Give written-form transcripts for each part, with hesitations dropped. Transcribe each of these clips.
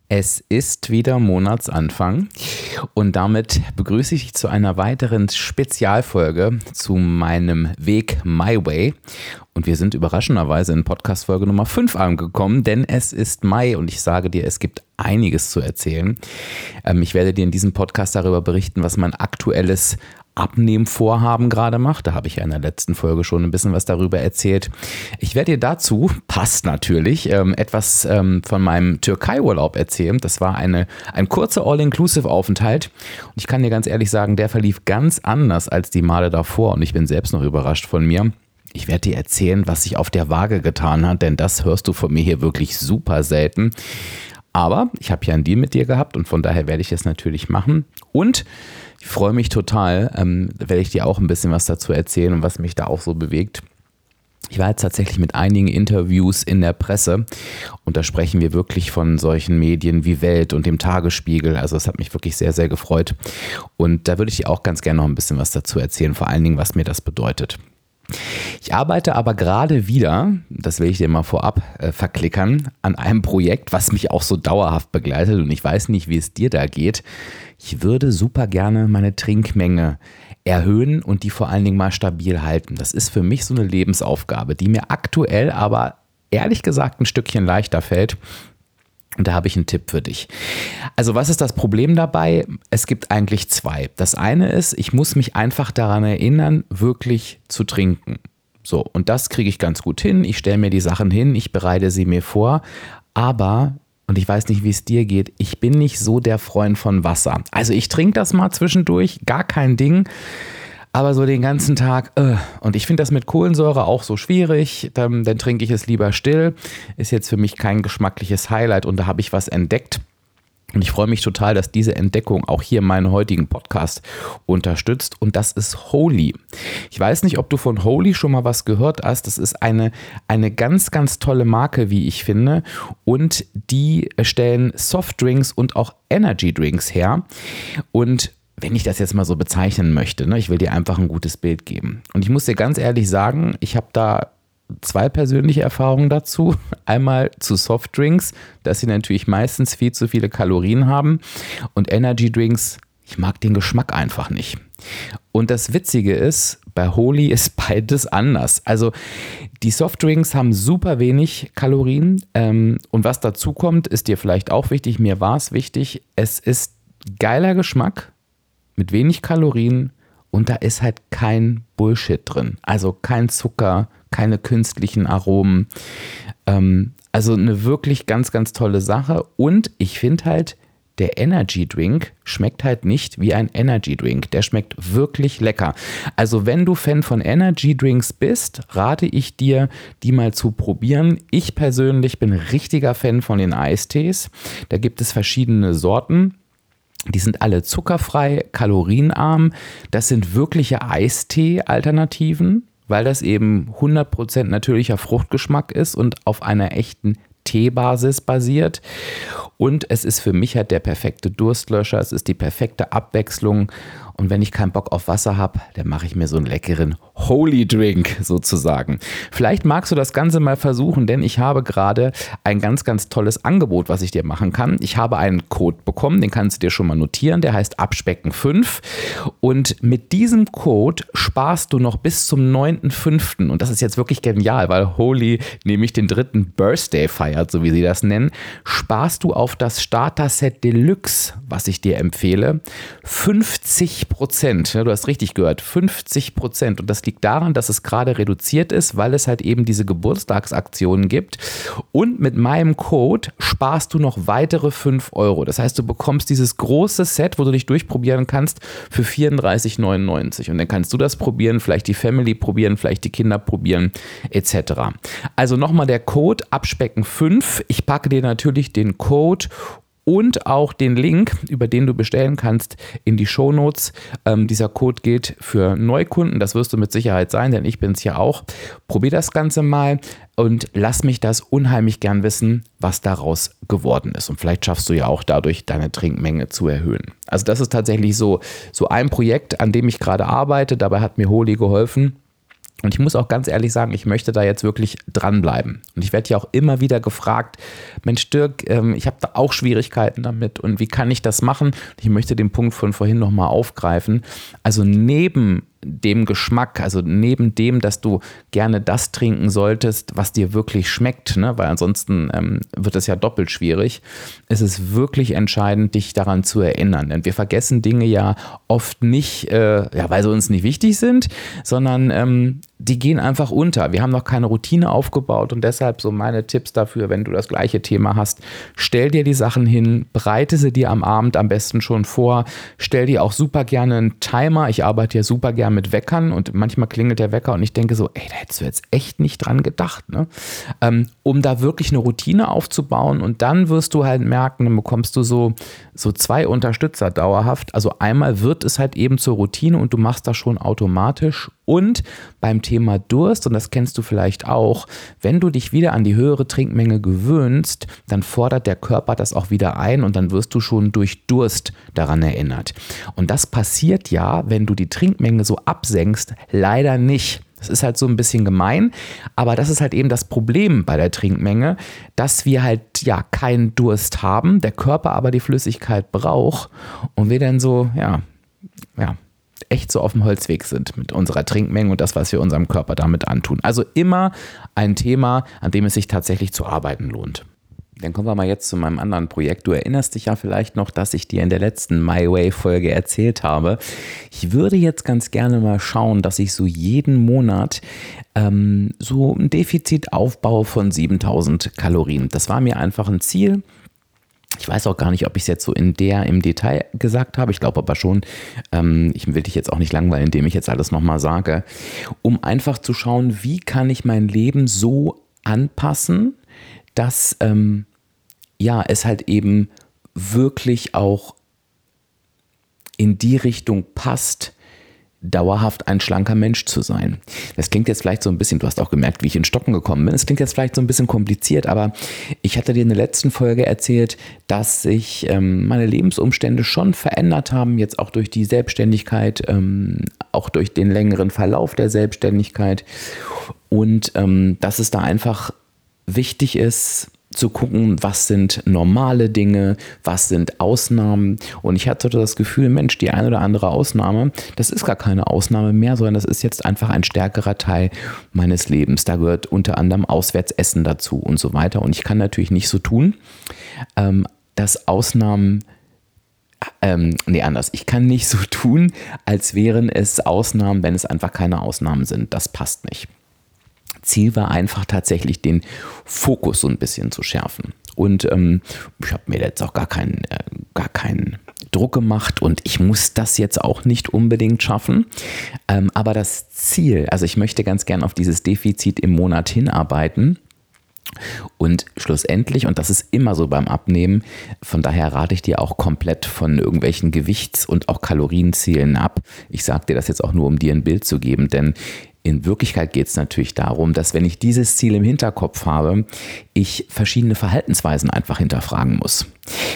Es ist wieder Monatsanfang und damit begrüße ich dich zu einer weiteren Spezialfolge zu meinem Weg My Way. Und wir sind überraschenderweise in Podcast-Folge Nummer 5 angekommen, denn es ist Mai und ich sage dir, es gibt einiges zu erzählen. Ich werde dir in diesem Podcast darüber berichten, was mein aktuelles Abnehmvorhaben gerade macht. Da habe ich ja in der letzten Folge schon ein bisschen was darüber erzählt. Ich werde dir dazu, passt natürlich, etwas von meinem Türkei-Urlaub erzählen. Das war ein kurzer All-Inclusive-Aufenthalt. Und ich kann dir ganz ehrlich sagen, der verlief ganz anders als die Male davor. Und ich bin selbst noch überrascht von mir. Ich werde dir erzählen, was sich auf der Waage getan hat, denn das hörst du von mir hier wirklich super selten. Aber ich habe ja einen Deal mit dir gehabt und von daher werde ich es natürlich machen. Und ich freue mich total, werde ich dir auch ein bisschen was dazu erzählen und was mich da auch so bewegt. Ich war jetzt tatsächlich mit einigen Interviews in der Presse und da sprechen wir wirklich von solchen Medien wie Welt und dem Tagesspiegel. Also es hat mich wirklich sehr, sehr gefreut und da würde ich dir auch ganz gerne noch ein bisschen was dazu erzählen, vor allen Dingen, was mir das bedeutet. Ich arbeite aber gerade wieder, das will ich dir mal vorab verklickern, an einem Projekt, was mich auch so dauerhaft begleitet und ich weiß nicht, wie es dir da geht. Ich würde super gerne meine Trinkmenge erhöhen und die vor allen Dingen mal stabil halten. Das ist für mich so eine Lebensaufgabe, die mir aktuell aber ehrlich gesagt ein Stückchen leichter fällt. Und da habe ich einen Tipp für dich. Also was ist das Problem dabei? Es gibt eigentlich zwei. Das eine ist, ich muss mich einfach daran erinnern, wirklich zu trinken. So, und das kriege ich ganz gut hin. Ich stelle mir die Sachen hin, ich bereite sie mir vor. Aber, und ich weiß nicht, wie es dir geht, ich bin nicht so der Freund von Wasser. Also ich trinke das mal zwischendurch, gar kein Ding. Aber so den ganzen Tag, und ich finde das mit Kohlensäure auch so schwierig, dann trinke ich es lieber still, ist jetzt für mich kein geschmackliches Highlight und da habe ich was entdeckt. Und ich freue mich total, dass diese Entdeckung auch hier meinen heutigen Podcast unterstützt und das ist Holy. Ich weiß nicht, ob du von Holy schon mal was gehört hast, das ist eine ganz, ganz tolle Marke, wie ich finde und die stellen Softdrinks und auch Energy Drinks her und wenn ich das jetzt mal so bezeichnen möchte, ich will dir einfach ein gutes Bild geben. Und ich muss dir ganz ehrlich sagen, ich habe da zwei persönliche Erfahrungen dazu. Einmal zu Softdrinks, dass sie natürlich meistens viel zu viele Kalorien haben. Und Energy Drinks, ich mag den Geschmack einfach nicht. Und das Witzige ist, bei Holy ist beides anders. Also die Softdrinks haben super wenig Kalorien. Und was dazu kommt, ist dir vielleicht auch wichtig. Mir war es wichtig. Es ist geiler Geschmack mit wenig Kalorien und da ist halt kein Bullshit drin. Also kein Zucker, keine künstlichen Aromen. Also eine wirklich ganz, ganz tolle Sache. Und ich finde halt, der Energy Drink schmeckt halt nicht wie ein Energy Drink. Der schmeckt wirklich lecker. Also wenn du Fan von Energy Drinks bist, rate ich dir, die mal zu probieren. Ich persönlich bin richtiger Fan von den Eistees. Da gibt es verschiedene Sorten. Die sind alle zuckerfrei, kalorienarm. Das sind wirkliche Eistee-Alternativen, weil das eben 100% natürlicher Fruchtgeschmack ist und auf einer echten Teebasis basiert. Und es ist für mich halt der perfekte Durstlöscher. Es ist die perfekte Abwechslung. Und wenn ich keinen Bock auf Wasser habe, dann mache ich mir so einen leckeren Holy Drink sozusagen. Vielleicht magst du das Ganze mal versuchen, denn ich habe gerade ein ganz, ganz tolles Angebot, was ich dir machen kann. Ich habe einen Code bekommen, den kannst du dir schon mal notieren, der heißt Abspecken5 und mit diesem Code sparst du noch bis zum 9.5. und das ist jetzt wirklich genial, weil Holy nämlich den 3. Birthday feiert, so wie sie das nennen, sparst du auf das Starter-Set Deluxe, was ich dir empfehle, 50%. Ja, du hast richtig gehört, 50%. Und das liegt daran, dass es gerade reduziert ist, weil es halt eben diese Geburtstagsaktionen gibt. Und mit meinem Code sparst du noch weitere 5 Euro. Das heißt, du bekommst dieses große Set, wo du dich durchprobieren kannst, für 34,99. Und dann kannst du das probieren, vielleicht die Family probieren, vielleicht die Kinder probieren, etc. Also nochmal der Code Abspecken5. Ich packe dir natürlich den Code und auch den Link, über den du bestellen kannst, in die Shownotes. Dieser Code gilt für Neukunden, das wirst du mit Sicherheit sein, denn ich bin es ja auch. Probier das Ganze mal und lass mich das unheimlich gern wissen, was daraus geworden ist. Und vielleicht schaffst du ja auch dadurch, deine Trinkmenge zu erhöhen. Also das ist tatsächlich so ein Projekt, an dem ich gerade arbeite. Dabei hat mir Holy geholfen. Und ich muss auch ganz ehrlich sagen, ich möchte da jetzt wirklich dranbleiben. Und ich werde ja auch immer wieder gefragt, Mensch Dirk, ich habe da auch Schwierigkeiten damit und wie kann ich das machen? Ich möchte den Punkt von vorhin nochmal aufgreifen. Also neben dem Geschmack, also neben dem, dass du gerne das trinken solltest, was dir wirklich schmeckt, ne? Weil ansonsten wird es ja doppelt schwierig, ist es wirklich entscheidend, dich daran zu erinnern. Denn wir vergessen Dinge ja oft nicht, weil sie uns nicht wichtig sind, sondern die gehen einfach unter. Wir haben noch keine Routine aufgebaut und deshalb so meine Tipps dafür, wenn du das gleiche Thema hast, stell dir die Sachen hin, bereite sie dir am Abend am besten schon vor, stell dir auch super gerne einen Timer. Ich arbeite ja super gerne mit Weckern und manchmal klingelt der Wecker und ich denke so, da hättest du jetzt echt nicht dran gedacht, ne? Um da wirklich eine Routine aufzubauen und dann wirst du halt merken, dann bekommst du so 2 Unterstützer dauerhaft. Also einmal wird es halt eben zur Routine und du machst das schon automatisch. Und beim Thema Durst, und das kennst du vielleicht auch, wenn du dich wieder an die höhere Trinkmenge gewöhnst, dann fordert der Körper das auch wieder ein und dann wirst du schon durch Durst daran erinnert. Und das passiert ja, wenn du die Trinkmenge so absenkst, leider nicht. Das ist halt so ein bisschen gemein, aber das ist halt eben das Problem bei der Trinkmenge, dass wir halt ja keinen Durst haben, der Körper aber die Flüssigkeit braucht und wir dann so, echt so auf dem Holzweg sind mit unserer Trinkmenge und das, was wir unserem Körper damit antun. Also immer ein Thema, an dem es sich tatsächlich zu arbeiten lohnt. Dann kommen wir mal jetzt zu meinem anderen Projekt. Du erinnerst dich ja vielleicht noch, dass ich dir in der letzten My Way-Folge erzählt habe. Ich würde jetzt ganz gerne mal schauen, dass ich so jeden Monat so ein Defizit aufbaue von 7000 Kalorien. Das war mir einfach ein Ziel. Ich weiß auch gar nicht, ob ich es jetzt so im Detail gesagt habe. Ich glaube aber schon. Ich will dich jetzt auch nicht langweilen, indem ich jetzt alles nochmal sage. Um einfach zu schauen, wie kann ich mein Leben so anpassen, dass es halt eben wirklich auch in die Richtung passt, dauerhaft ein schlanker Mensch zu sein. Das klingt jetzt vielleicht so ein bisschen, du hast auch gemerkt, wie ich in Stocken gekommen bin, es klingt jetzt vielleicht so ein bisschen kompliziert, aber ich hatte dir in der letzten Folge erzählt, dass sich meine Lebensumstände schon verändert haben, jetzt auch durch die Selbstständigkeit, auch durch den längeren Verlauf der Selbstständigkeit und dass es da einfach wichtig ist, zu gucken, was sind normale Dinge, was sind Ausnahmen. Und ich hatte das Gefühl, Mensch, die eine oder andere Ausnahme, das ist gar keine Ausnahme mehr, sondern das ist jetzt einfach ein stärkerer Teil meines Lebens. Da gehört unter anderem Auswärtsessen dazu und so weiter. Und ich kann natürlich nicht so tun, dass Ausnahmen anders. Ich kann nicht so tun, als wären es Ausnahmen, wenn es einfach keine Ausnahmen sind. Das passt nicht. Ziel war einfach tatsächlich den Fokus so ein bisschen zu schärfen. Und ich habe mir jetzt auch gar keinen Druck gemacht und ich muss das jetzt auch nicht unbedingt schaffen. Aber das Ziel, also ich möchte ganz gern auf dieses Defizit im Monat hinarbeiten. Und schlussendlich, und das ist immer so beim Abnehmen, von daher rate ich dir auch komplett von irgendwelchen Gewichts- und auch Kalorienzielen ab. Ich sage dir das jetzt auch nur, um dir ein Bild zu geben, denn in Wirklichkeit geht es natürlich darum, dass wenn ich dieses Ziel im Hinterkopf habe, ich verschiedene Verhaltensweisen einfach hinterfragen muss.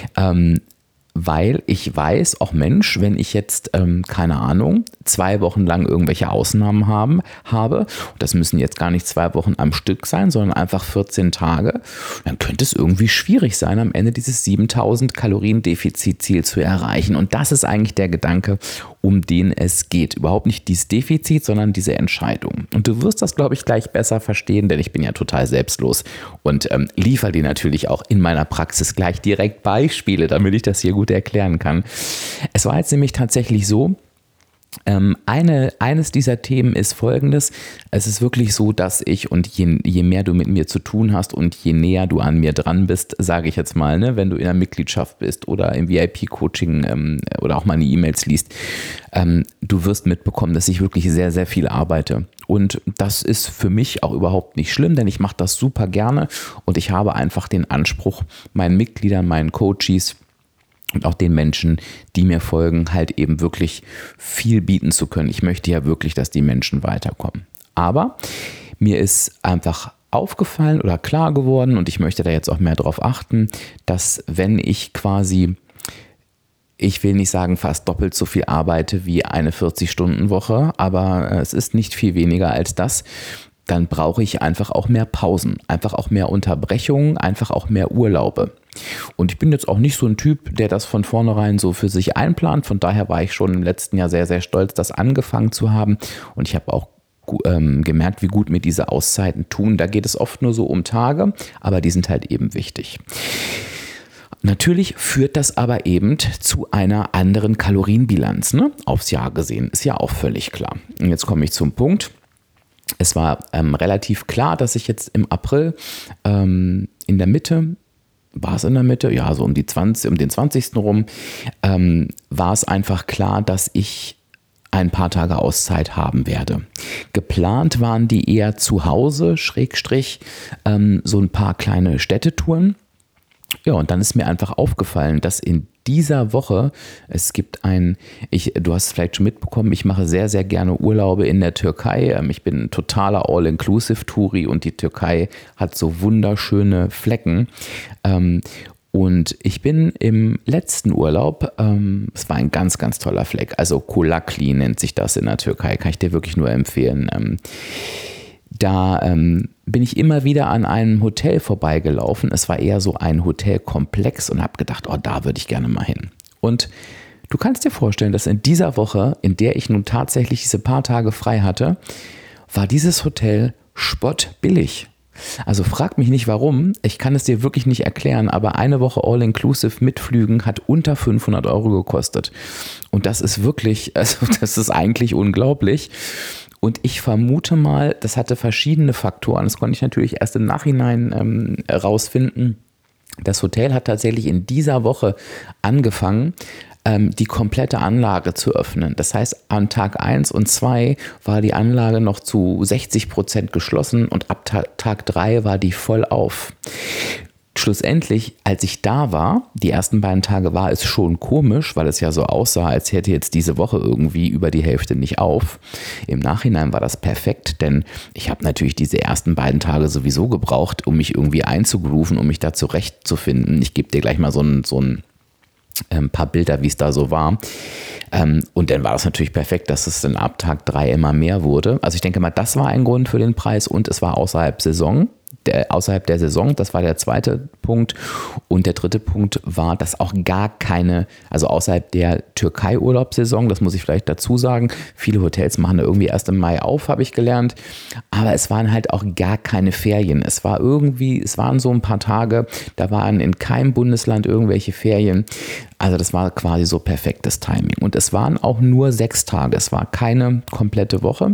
Weil ich weiß, auch Mensch, wenn ich jetzt, 2 Wochen lang irgendwelche Ausnahmen habe, das müssen jetzt gar nicht 2 Wochen am Stück sein, sondern einfach 14 Tage, dann könnte es irgendwie schwierig sein, am Ende dieses 7000 Kalorien Defizitziel zu erreichen. Und das ist eigentlich der Gedanke, um den es geht. Überhaupt nicht dieses Defizit, sondern diese Entscheidung. Und du wirst das, glaube ich, gleich besser verstehen, denn ich bin ja total selbstlos und liefere dir natürlich auch in meiner Praxis gleich direkt Beispiele, damit ich das hier gut erklären kann. Es war jetzt nämlich tatsächlich so, eines dieser Themen ist folgendes: Es ist wirklich so, dass ich, und je mehr du mit mir zu tun hast und je näher du an mir dran bist, sage ich jetzt mal, ne, wenn du in der Mitgliedschaft bist oder im VIP-Coaching oder auch meine E-Mails liest, du wirst mitbekommen, dass ich wirklich sehr, sehr viel arbeite. Und das ist für mich auch überhaupt nicht schlimm, denn ich mache das super gerne und ich habe einfach den Anspruch, meinen Mitgliedern, meinen Coaches und auch den Menschen, die mir folgen, halt eben wirklich viel bieten zu können. Ich möchte ja wirklich, dass die Menschen weiterkommen. Aber mir ist einfach aufgefallen oder klar geworden, und ich möchte da jetzt auch mehr drauf achten, dass wenn ich quasi ich will nicht sagen fast doppelt so viel arbeite wie eine 40-Stunden-Woche, aber es ist nicht viel weniger als das, dann brauche ich einfach auch mehr Pausen, einfach auch mehr Unterbrechungen, einfach auch mehr Urlaube. Und ich bin jetzt auch nicht so ein Typ, der das von vornherein so für sich einplant. Von daher war ich schon im letzten Jahr sehr, sehr stolz, das angefangen zu haben. Und ich habe auch gemerkt, wie gut mir diese Auszeiten tun. Da geht es oft nur so um Tage, aber die sind halt eben wichtig. Natürlich führt das aber eben zu einer anderen Kalorienbilanz, ne? Aufs Jahr gesehen, ist ja auch völlig klar. Und jetzt komme ich zum Punkt. Es war relativ klar, dass ich jetzt im April in der Mitte, war es in der Mitte? Ja, so um den 20. rum, war es einfach klar, dass ich ein paar Tage Auszeit haben werde. Geplant waren die eher zu Hause, Schrägstrich, so ein paar kleine Städtetouren. Ja, und dann ist mir einfach aufgefallen, dass in dieser Woche, es gibt du hast es vielleicht schon mitbekommen, ich mache sehr, sehr gerne Urlaube in der Türkei. Ich bin ein totaler All-Inclusive-Touri und die Türkei hat so wunderschöne Flecken. Und ich bin im letzten Urlaub, es war ein ganz, ganz toller Fleck, also Kulakli nennt sich das in der Türkei, kann ich dir wirklich nur empfehlen. Da bin ich immer wieder an einem Hotel vorbeigelaufen. Es war eher so ein Hotelkomplex und habe gedacht, oh, da würde ich gerne mal hin. Und du kannst dir vorstellen, dass in dieser Woche, in der ich nun tatsächlich diese paar Tage frei hatte, war dieses Hotel spottbillig. Also frag mich nicht warum, ich kann es dir wirklich nicht erklären, aber eine Woche All-Inclusive mit Flügen hat unter 500 Euro gekostet. Und das ist wirklich, also das ist eigentlich unglaublich. Und ich vermute mal, das hatte verschiedene Faktoren. Das konnte ich natürlich erst im Nachhinein rausfinden. Das Hotel hat tatsächlich in dieser Woche angefangen, die komplette Anlage zu öffnen. Das heißt, an Tag 1 und 2 war die Anlage noch zu 60% geschlossen und ab Tag 3 war die voll auf. Schlussendlich, als ich da war, die ersten beiden Tage war es schon komisch, weil es ja so aussah, als hätte jetzt diese Woche irgendwie über die Hälfte nicht auf. Im Nachhinein war das perfekt, denn ich habe natürlich diese ersten beiden Tage sowieso gebraucht, um mich irgendwie einzugrooven, um mich da zurechtzufinden. Ich gebe dir gleich mal so ein paar Bilder, wie es da so war. Und dann war das natürlich perfekt, dass es dann ab Tag 3 immer mehr wurde. Also ich denke mal, das war ein Grund für den Preis und es war außerhalb der Saison, das war der zweite Punkt. Und der dritte Punkt war, dass auch gar keine, also außerhalb der Türkei-Urlaubssaison, das muss ich vielleicht dazu sagen, viele Hotels machen da irgendwie erst im Mai auf, habe ich gelernt, aber es waren halt auch gar keine Ferien. Es waren so ein paar Tage, da waren in keinem Bundesland irgendwelche Ferien. Also das war quasi so perfektes Timing. Und es waren auch nur 6 Tage, es war keine komplette Woche.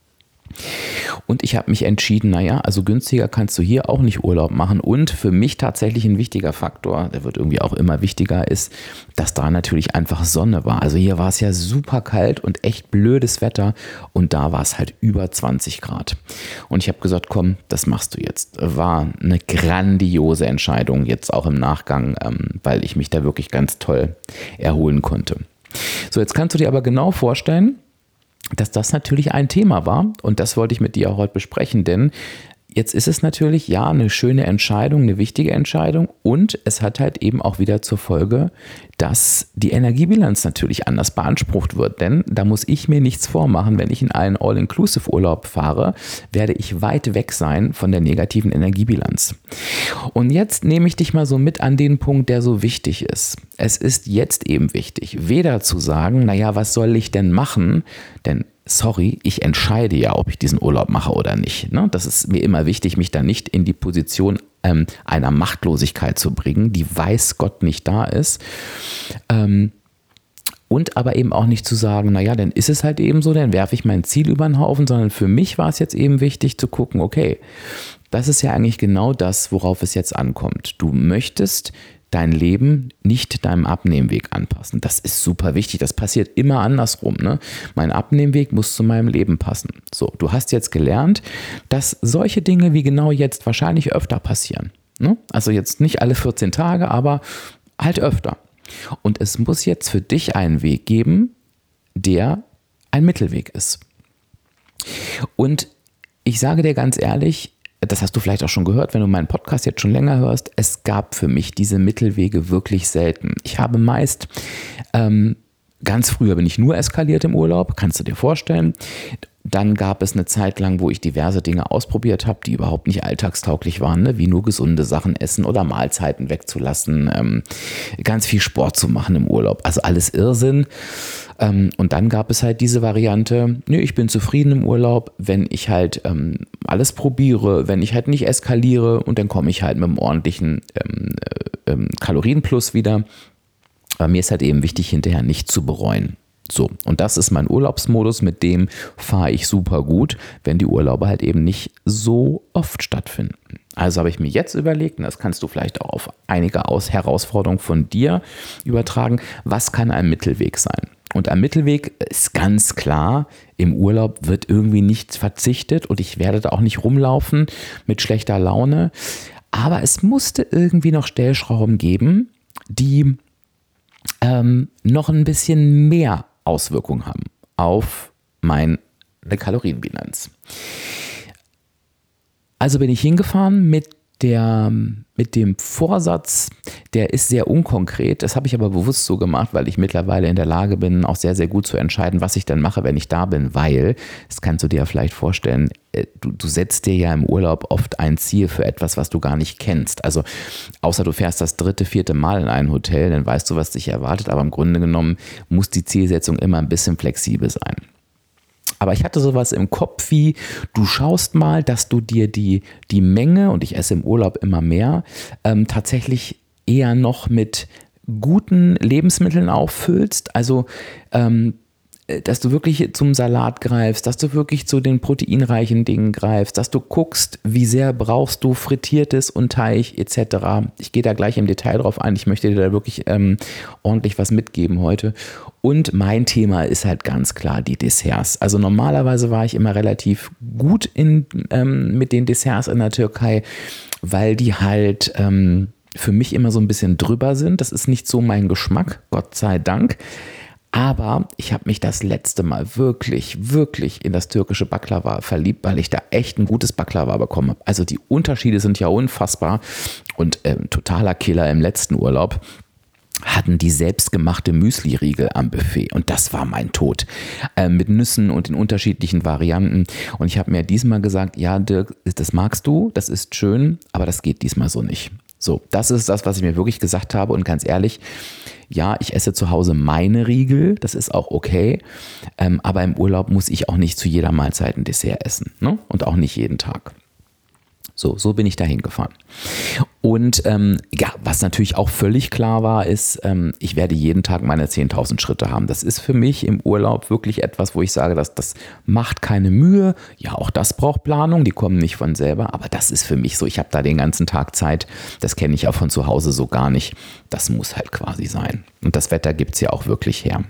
Und ich habe mich entschieden, also günstiger kannst du hier auch nicht Urlaub machen. Und für mich tatsächlich ein wichtiger Faktor, der wird irgendwie auch immer wichtiger, ist, dass da natürlich einfach Sonne war. Also hier war es ja super kalt und echt blödes Wetter und da war es halt über 20 Grad. Und ich habe gesagt, komm, das machst du jetzt. War eine grandiose Entscheidung jetzt auch im Nachgang, weil ich mich da wirklich ganz toll erholen konnte. So, jetzt kannst du dir aber genau vorstellen, dass das natürlich ein Thema war und das wollte ich mit dir auch heute besprechen, denn jetzt ist es natürlich, ja, eine schöne Entscheidung, eine wichtige Entscheidung und es hat halt eben auch wieder zur Folge, dass die Energiebilanz natürlich anders beansprucht wird, denn da muss ich mir nichts vormachen, wenn ich in einen All-Inclusive-Urlaub fahre, werde ich weit weg sein von der negativen Energiebilanz. Und jetzt nehme ich dich mal so mit an den Punkt, der so wichtig ist. Es ist jetzt eben wichtig, weder zu sagen, was soll ich denn machen, denn sorry, ich entscheide ja, ob ich diesen Urlaub mache oder nicht. Ne? Das ist mir immer wichtig, mich da nicht in die Position einer Machtlosigkeit zu bringen, die weiß Gott nicht da ist. Und aber eben auch nicht zu sagen, dann ist es halt eben so, dann werfe ich mein Ziel über den Haufen, sondern für mich war es jetzt eben wichtig zu gucken, okay, das ist ja eigentlich genau das, worauf es jetzt ankommt. Du möchtest dein Leben nicht deinem Abnehmweg anpassen. Das ist super wichtig. Das passiert immer andersrum. Ne? Mein Abnehmweg muss zu meinem Leben passen. So, du hast jetzt gelernt, dass solche Dinge wie genau jetzt wahrscheinlich öfter passieren. Ne? Also jetzt nicht alle 14 Tage, aber halt öfter. Und es muss jetzt für dich einen Weg geben, der ein Mittelweg ist. Und ich sage dir ganz ehrlich, das hast du vielleicht auch schon gehört, wenn du meinen Podcast jetzt schon länger hörst, es gab für mich diese Mittelwege wirklich selten. Ich habe meist, ganz früher bin ich nur eskaliert im Urlaub, kannst du dir vorstellen. Dann gab es eine Zeit lang, wo ich diverse Dinge ausprobiert habe, die überhaupt nicht alltagstauglich waren, ne? Wie nur gesunde Sachen essen oder Mahlzeiten wegzulassen, ganz viel Sport zu machen im Urlaub. Also alles Irrsinn. Und dann gab es halt diese Variante, nee, ich bin zufrieden im Urlaub, wenn ich halt alles probiere, wenn ich halt nicht eskaliere und dann komme ich halt mit einem ordentlichen Kalorienplus wieder. Aber mir ist halt eben wichtig, hinterher nicht zu bereuen. So, und das ist mein Urlaubsmodus, mit dem fahre ich super gut, wenn die Urlaube halt eben nicht so oft stattfinden. Also habe ich mir jetzt überlegt, und das kannst du vielleicht auch auf einige Herausforderungen von dir übertragen, was kann ein Mittelweg sein? Und ein Mittelweg ist ganz klar, im Urlaub wird irgendwie nichts verzichtet und ich werde da auch nicht rumlaufen mit schlechter Laune. Aber es musste irgendwie noch Stellschrauben geben, die noch ein bisschen mehr Auswirkungen haben auf meine Kalorienbilanz. Also bin ich hingefahren mit dem Vorsatz, der ist sehr unkonkret. Das habe ich aber bewusst so gemacht, weil ich mittlerweile in der Lage bin, auch sehr, sehr gut zu entscheiden, was ich dann mache, wenn ich da bin, weil, das kannst du dir ja vielleicht vorstellen, du setzt dir ja im Urlaub oft ein Ziel für etwas, was du gar nicht kennst. Also außer du fährst das 3., 4. Mal in ein Hotel, dann weißt du, was dich erwartet, aber im Grunde genommen muss die Zielsetzung immer ein bisschen flexibel sein. Aber ich hatte sowas im Kopf wie, du schaust mal, dass du dir die Menge, und ich esse im Urlaub immer mehr, tatsächlich eher noch mit guten Lebensmitteln auffüllst. Also, dass du wirklich zum Salat greifst, dass du wirklich zu den proteinreichen Dingen greifst, dass du guckst, wie sehr brauchst du Frittiertes und Teig etc. Ich gehe da gleich im Detail drauf ein. Ich möchte dir da wirklich ordentlich was mitgeben heute. Und mein Thema ist halt ganz klar die Desserts. Also normalerweise war ich immer relativ gut mit den Desserts in der Türkei, weil die halt für mich immer so ein bisschen drüber sind. Das ist nicht so mein Geschmack, Gott sei Dank. Aber ich habe mich das letzte Mal wirklich, wirklich in das türkische Baklava verliebt, weil ich da echt ein gutes Baklava bekommen habe. Also die Unterschiede sind ja unfassbar und totaler Killer im letzten Urlaub. Hatten die selbstgemachte Müsli-Riegel am Buffet und das war mein Tod. Mit Nüssen und in unterschiedlichen Varianten. Und ich habe mir diesmal gesagt, ja Dirk, das magst du, das ist schön, aber das geht diesmal so nicht. So, das ist das, was ich mir wirklich gesagt habe und ganz ehrlich, ja, ich esse zu Hause meine Riegel, das ist auch okay, aber im Urlaub muss ich auch nicht zu jeder Mahlzeit ein Dessert essen, ne? Und auch nicht jeden Tag. So bin ich da hingefahren. Und ja, was natürlich auch völlig klar war, ist, ich werde jeden Tag meine 10.000 Schritte haben. Das ist für mich im Urlaub wirklich etwas, wo ich sage, das macht keine Mühe. Ja, auch das braucht Planung, die kommen nicht von selber. Aber das ist für mich so, ich habe da den ganzen Tag Zeit. Das kenne ich auch von zu Hause so gar nicht. Das muss halt quasi sein. Und das Wetter gibt es ja auch wirklich her.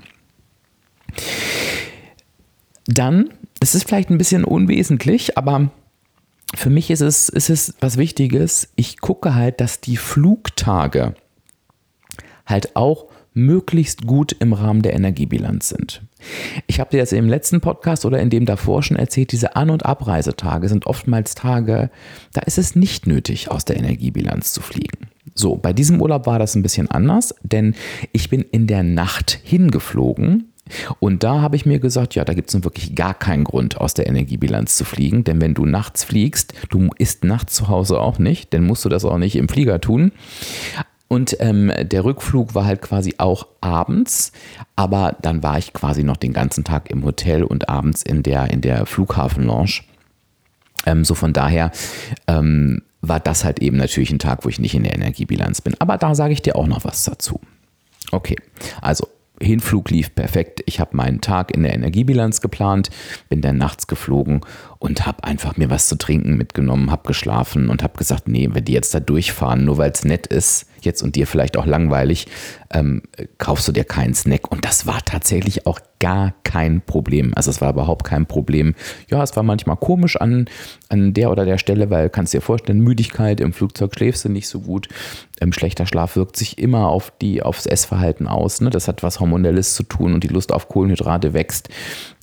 Dann, es ist vielleicht ein bisschen unwesentlich, aber für mich ist es was Wichtiges. Ich gucke halt, dass die Flugtage halt auch möglichst gut im Rahmen der Energiebilanz sind. Ich habe dir das im letzten Podcast oder in dem davor schon erzählt, diese An- und Abreisetage sind oftmals Tage, da ist es nicht nötig, aus der Energiebilanz zu fliegen. So, bei diesem Urlaub war das ein bisschen anders, denn ich bin in der Nacht hingeflogen. Und da habe ich mir gesagt, ja, da gibt es nun wirklich gar keinen Grund, aus der Energiebilanz zu fliegen. Denn wenn du nachts fliegst, du isst nachts zu Hause auch nicht, dann musst du das auch nicht im Flieger tun. Und der Rückflug war halt quasi auch abends, aber dann war ich quasi noch den ganzen Tag im Hotel und abends in der Flughafenlounge. So von daher war das halt eben natürlich ein Tag, wo ich nicht in der Energiebilanz bin. Aber da sage ich dir auch noch was dazu. Okay, also Hinflug lief perfekt. Ich habe meinen Tag in der Energiebilanz geplant, bin dann nachts geflogen und habe einfach mir was zu trinken mitgenommen, habe geschlafen und habe gesagt, nee, wenn die jetzt da durchfahren, nur weil es nett ist, jetzt und dir vielleicht auch langweilig, kaufst du dir keinen Snack. Und das war tatsächlich auch gar kein Problem. Also es war überhaupt kein Problem. Ja, es war manchmal komisch an der oder der Stelle, weil kannst dir vorstellen, Müdigkeit, im Flugzeug schläfst du nicht so gut. Schlechter Schlaf wirkt sich immer aufs Essverhalten aus. Ne? Das hat was Hormonelles zu tun und die Lust auf Kohlenhydrate wächst.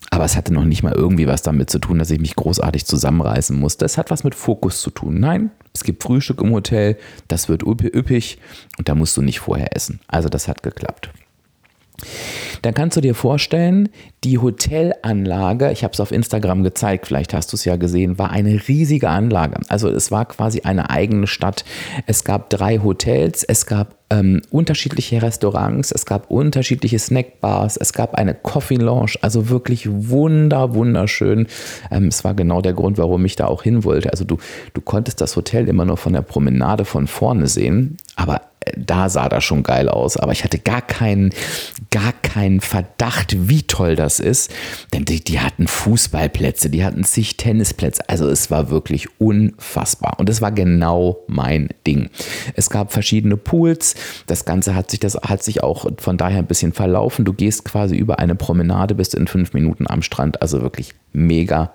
Aber es hatte noch nicht mal irgendwie was damit zu tun, dass ich mich großartig zusammenreißen musste. Es hat was mit Fokus zu tun. Nein, es gibt Frühstück im Hotel, das wird üppig und da musst du nicht vorher essen. Also das hat geklappt. Dann kannst du dir vorstellen, die Hotelanlage, ich habe es auf Instagram gezeigt, vielleicht hast du es ja gesehen, war eine riesige Anlage. Also es war quasi eine eigene Stadt. Es gab 3 Hotels, es gab unterschiedliche Restaurants, es gab unterschiedliche Snackbars, es gab eine Coffee Lounge, also wirklich wunderschön. Es war genau der Grund, warum ich da auch hin wollte. Also du konntest das Hotel immer nur von der Promenade von vorne sehen, aber da sah das schon geil aus, aber ich hatte gar keinen Verdacht, wie toll das ist, denn die hatten Fußballplätze, die hatten zig Tennisplätze, also es war wirklich unfassbar und es war genau mein Ding. Es gab verschiedene Pools, das Ganze hat sich auch von daher ein bisschen verlaufen, du gehst quasi über eine Promenade, bist in 5 Minuten am Strand, also wirklich mega.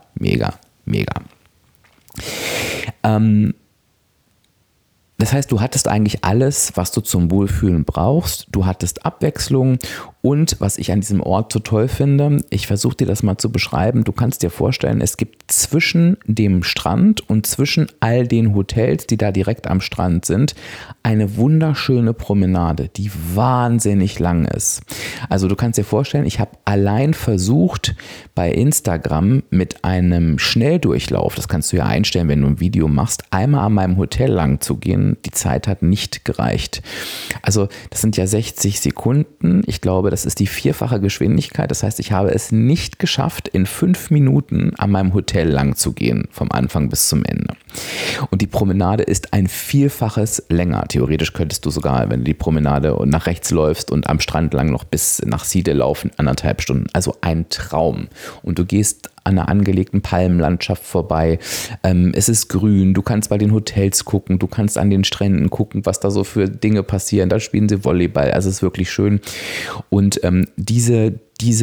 Das heißt, du hattest eigentlich alles, was du zum Wohlfühlen brauchst. Du hattest Abwechslung und was ich an diesem Ort so toll finde, ich versuche dir das mal zu beschreiben. Du kannst dir vorstellen, es gibt zwischen dem Strand und zwischen all den Hotels, die da direkt am Strand sind, eine wunderschöne Promenade, die wahnsinnig lang ist. Also du kannst dir vorstellen, ich habe allein versucht, bei Instagram mit einem Schnelldurchlauf, das kannst du ja einstellen, wenn du ein Video machst, einmal an meinem Hotel lang zu gehen. Die Zeit hat nicht gereicht. Also das sind ja 60 Sekunden. Ich glaube, das ist die 4-fache Geschwindigkeit. Das heißt, ich habe es nicht geschafft, in 5 Minuten an meinem Hotel lang zu gehen, vom Anfang bis zum Ende. Und die Promenade ist ein 4-faches länger. Theoretisch könntest du sogar, wenn du die Promenade nach rechts läufst und am Strand lang noch bis nach Siede laufen, 1,5 Stunden. Also ein Traum. Und du gehst an einer angelegten Palmenlandschaft vorbei. Es ist grün, du kannst bei den Hotels gucken, du kannst an den Stränden gucken, was da so für Dinge passieren. Da spielen sie Volleyball, also es ist wirklich schön. Und diese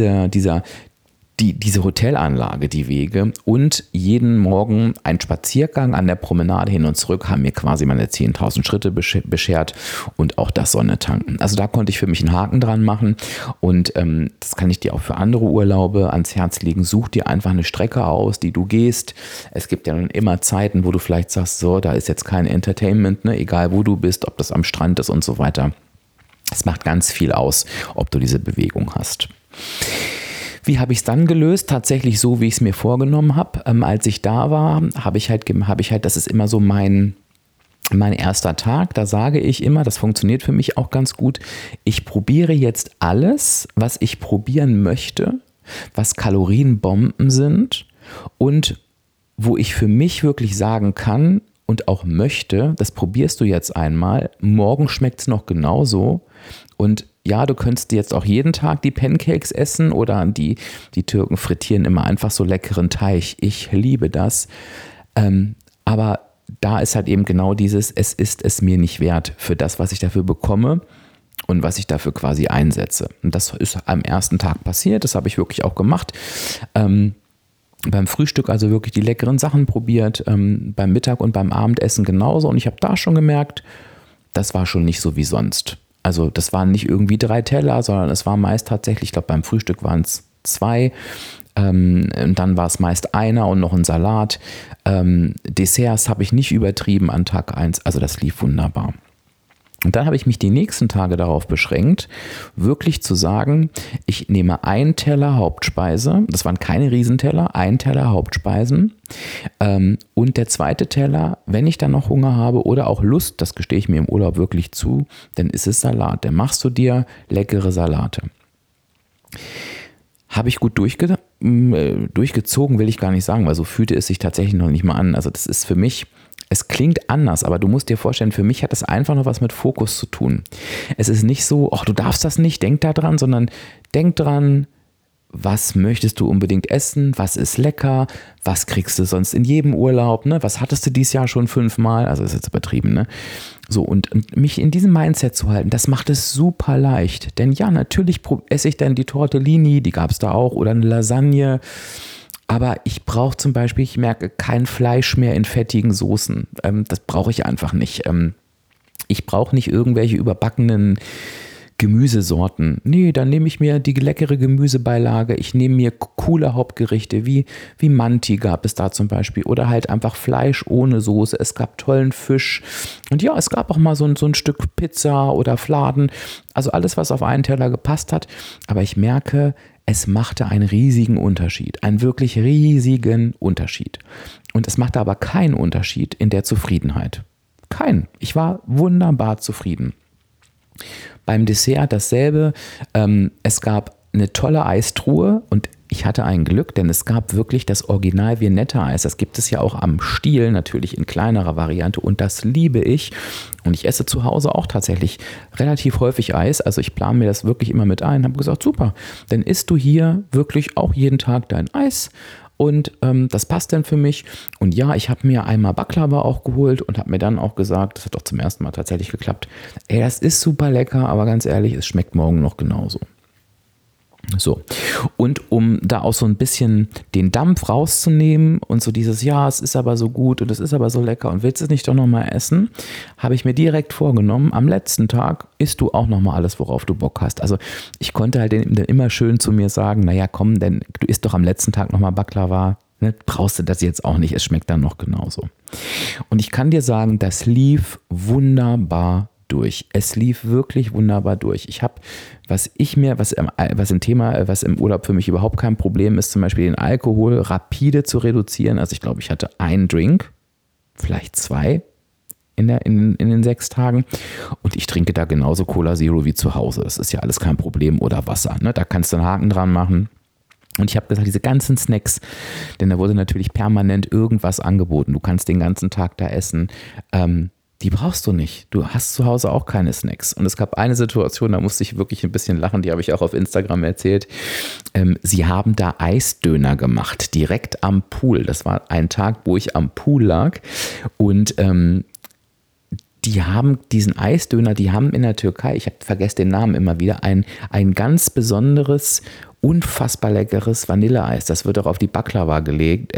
Hotelanlage, die Wege und jeden Morgen ein Spaziergang an der Promenade hin und zurück haben mir quasi meine 10.000 Schritte beschert und auch das Sonnetanken. Also da konnte ich für mich einen Haken dran machen und das kann ich dir auch für andere Urlaube ans Herz legen. Such dir einfach eine Strecke aus, die du gehst. Es gibt ja dann immer Zeiten, wo du vielleicht sagst, so, da ist jetzt kein Entertainment, ne? Egal wo du bist, ob das am Strand ist und so weiter. Es macht ganz viel aus, ob du diese Bewegung hast. Wie habe ich es dann gelöst? Tatsächlich so, wie ich es mir vorgenommen habe. Als ich da war, habe ich halt, das ist immer so mein erster Tag, da sage ich immer, das funktioniert für mich auch ganz gut, ich probiere jetzt alles, was ich probieren möchte, was Kalorienbomben sind und wo ich für mich wirklich sagen kann und auch möchte, das probierst du jetzt einmal, morgen schmeckt es noch genauso und ja, du könntest jetzt auch jeden Tag die Pancakes essen oder die Türken frittieren immer einfach so leckeren Teig. Ich liebe das. Aber da ist halt eben genau dieses, es ist es mir nicht wert für das, was ich dafür bekomme und was ich dafür quasi einsetze. Und das ist am ersten Tag passiert, das habe ich wirklich auch gemacht. Beim Frühstück also wirklich die leckeren Sachen probiert, beim Mittag und beim Abendessen genauso. Und ich habe da schon gemerkt, das war schon nicht so wie sonst. Also das waren nicht irgendwie 3 Teller, sondern es war meist tatsächlich, ich glaube beim Frühstück waren es 2, und dann war es meist einer und noch ein Salat. Desserts habe ich nicht übertrieben an Tag 1, also das lief wunderbar. Und dann habe ich mich die nächsten Tage darauf beschränkt, wirklich zu sagen, ich nehme 1 Teller Hauptspeise, das waren keine Riesenteller, 1 Teller Hauptspeisen und der zweite Teller, wenn ich dann noch Hunger habe oder auch Lust, das gestehe ich mir im Urlaub wirklich zu, dann ist es Salat, dann machst du dir leckere Salate. Habe ich gut durchgezogen, will ich gar nicht sagen, weil so fühlte es sich tatsächlich noch nicht mal an. Also das ist für mich, es klingt anders, aber du musst dir vorstellen, für mich hat es einfach noch was mit Fokus zu tun. Es ist nicht so, ach, du darfst das nicht, denk da dran, sondern denk dran, was möchtest du unbedingt essen, was ist lecker, was kriegst du sonst in jedem Urlaub, ne? Was hattest du dieses Jahr schon 5-mal, also ist jetzt übertrieben, ne? So, und mich in diesem Mindset zu halten, das macht es super leicht, denn ja, natürlich esse ich dann die Tortellini, die gab es da auch, oder eine Lasagne, aber ich brauche zum Beispiel, ich merke, kein Fleisch mehr in fettigen Soßen, das brauche ich einfach nicht. Ich brauche nicht irgendwelche überbackenen Gemüsesorten. Nee, dann nehme ich mir die leckere Gemüsebeilage. Ich nehme mir coole Hauptgerichte wie Manti gab es da zum Beispiel oder halt einfach Fleisch ohne Soße. Es gab tollen Fisch und ja, es gab auch mal so ein Stück Pizza oder Fladen. Also alles, was auf einen Teller gepasst hat. Aber ich merke, es machte einen riesigen Unterschied, einen wirklich riesigen Unterschied. Und es machte aber keinen Unterschied in der Zufriedenheit. Keinen. Ich war wunderbar zufrieden. Beim Dessert dasselbe. Es gab eine tolle Eistruhe und ich hatte ein Glück, denn es gab wirklich das Original Viennetta-Eis. Das gibt es ja auch am Stiel, natürlich in kleinerer Variante und das liebe ich. Und ich esse zu Hause auch tatsächlich relativ häufig Eis. Also ich plane mir das wirklich immer mit ein. Habe gesagt, super, dann isst du hier wirklich auch jeden Tag dein Eis. Und das passt dann für mich. Und ja, ich habe mir einmal Baklava auch geholt und habe mir dann auch gesagt, das hat doch zum ersten Mal tatsächlich geklappt, ey, das ist super lecker, aber ganz ehrlich, es schmeckt morgen noch genauso. So, und um da auch so ein bisschen den Dampf rauszunehmen und so dieses, ja, es ist aber so gut und es ist aber so lecker und willst du es nicht doch nochmal essen, habe ich mir direkt vorgenommen, am letzten Tag isst du auch nochmal alles, worauf du Bock hast. Also ich konnte halt dann immer schön zu mir sagen, naja komm, denn du isst doch am letzten Tag nochmal Baklava, ne, brauchst du das jetzt auch nicht, es schmeckt dann noch genauso. Und ich kann dir sagen, das lief wunderbar durch. Es lief wirklich wunderbar durch. Ich habe, was im Urlaub für mich überhaupt kein Problem ist, zum Beispiel den Alkohol rapide zu reduzieren. Also ich glaube, ich hatte einen Drink, vielleicht 2 in den 6 Tagen und ich trinke da genauso Cola Zero wie zu Hause. Das ist ja alles kein Problem oder Wasser. Ne? Da kannst du einen Haken dran machen. Und ich habe gesagt, diese ganzen Snacks, denn da wurde natürlich permanent irgendwas angeboten. Du kannst den ganzen Tag da essen. Die brauchst du nicht. Du hast zu Hause auch keine Snacks. Und es gab eine Situation, da musste ich wirklich ein bisschen lachen, die habe ich auch auf Instagram erzählt. Sie haben da Eisdöner gemacht, direkt am Pool. Das war ein Tag, wo ich am Pool lag und die haben diesen Eisdöner, die haben in der Türkei, ich habe vergessen den Namen immer wieder, ein ganz besonderes, unfassbar leckeres Vanilleeis. Das wird auch auf die Baklava gelegt.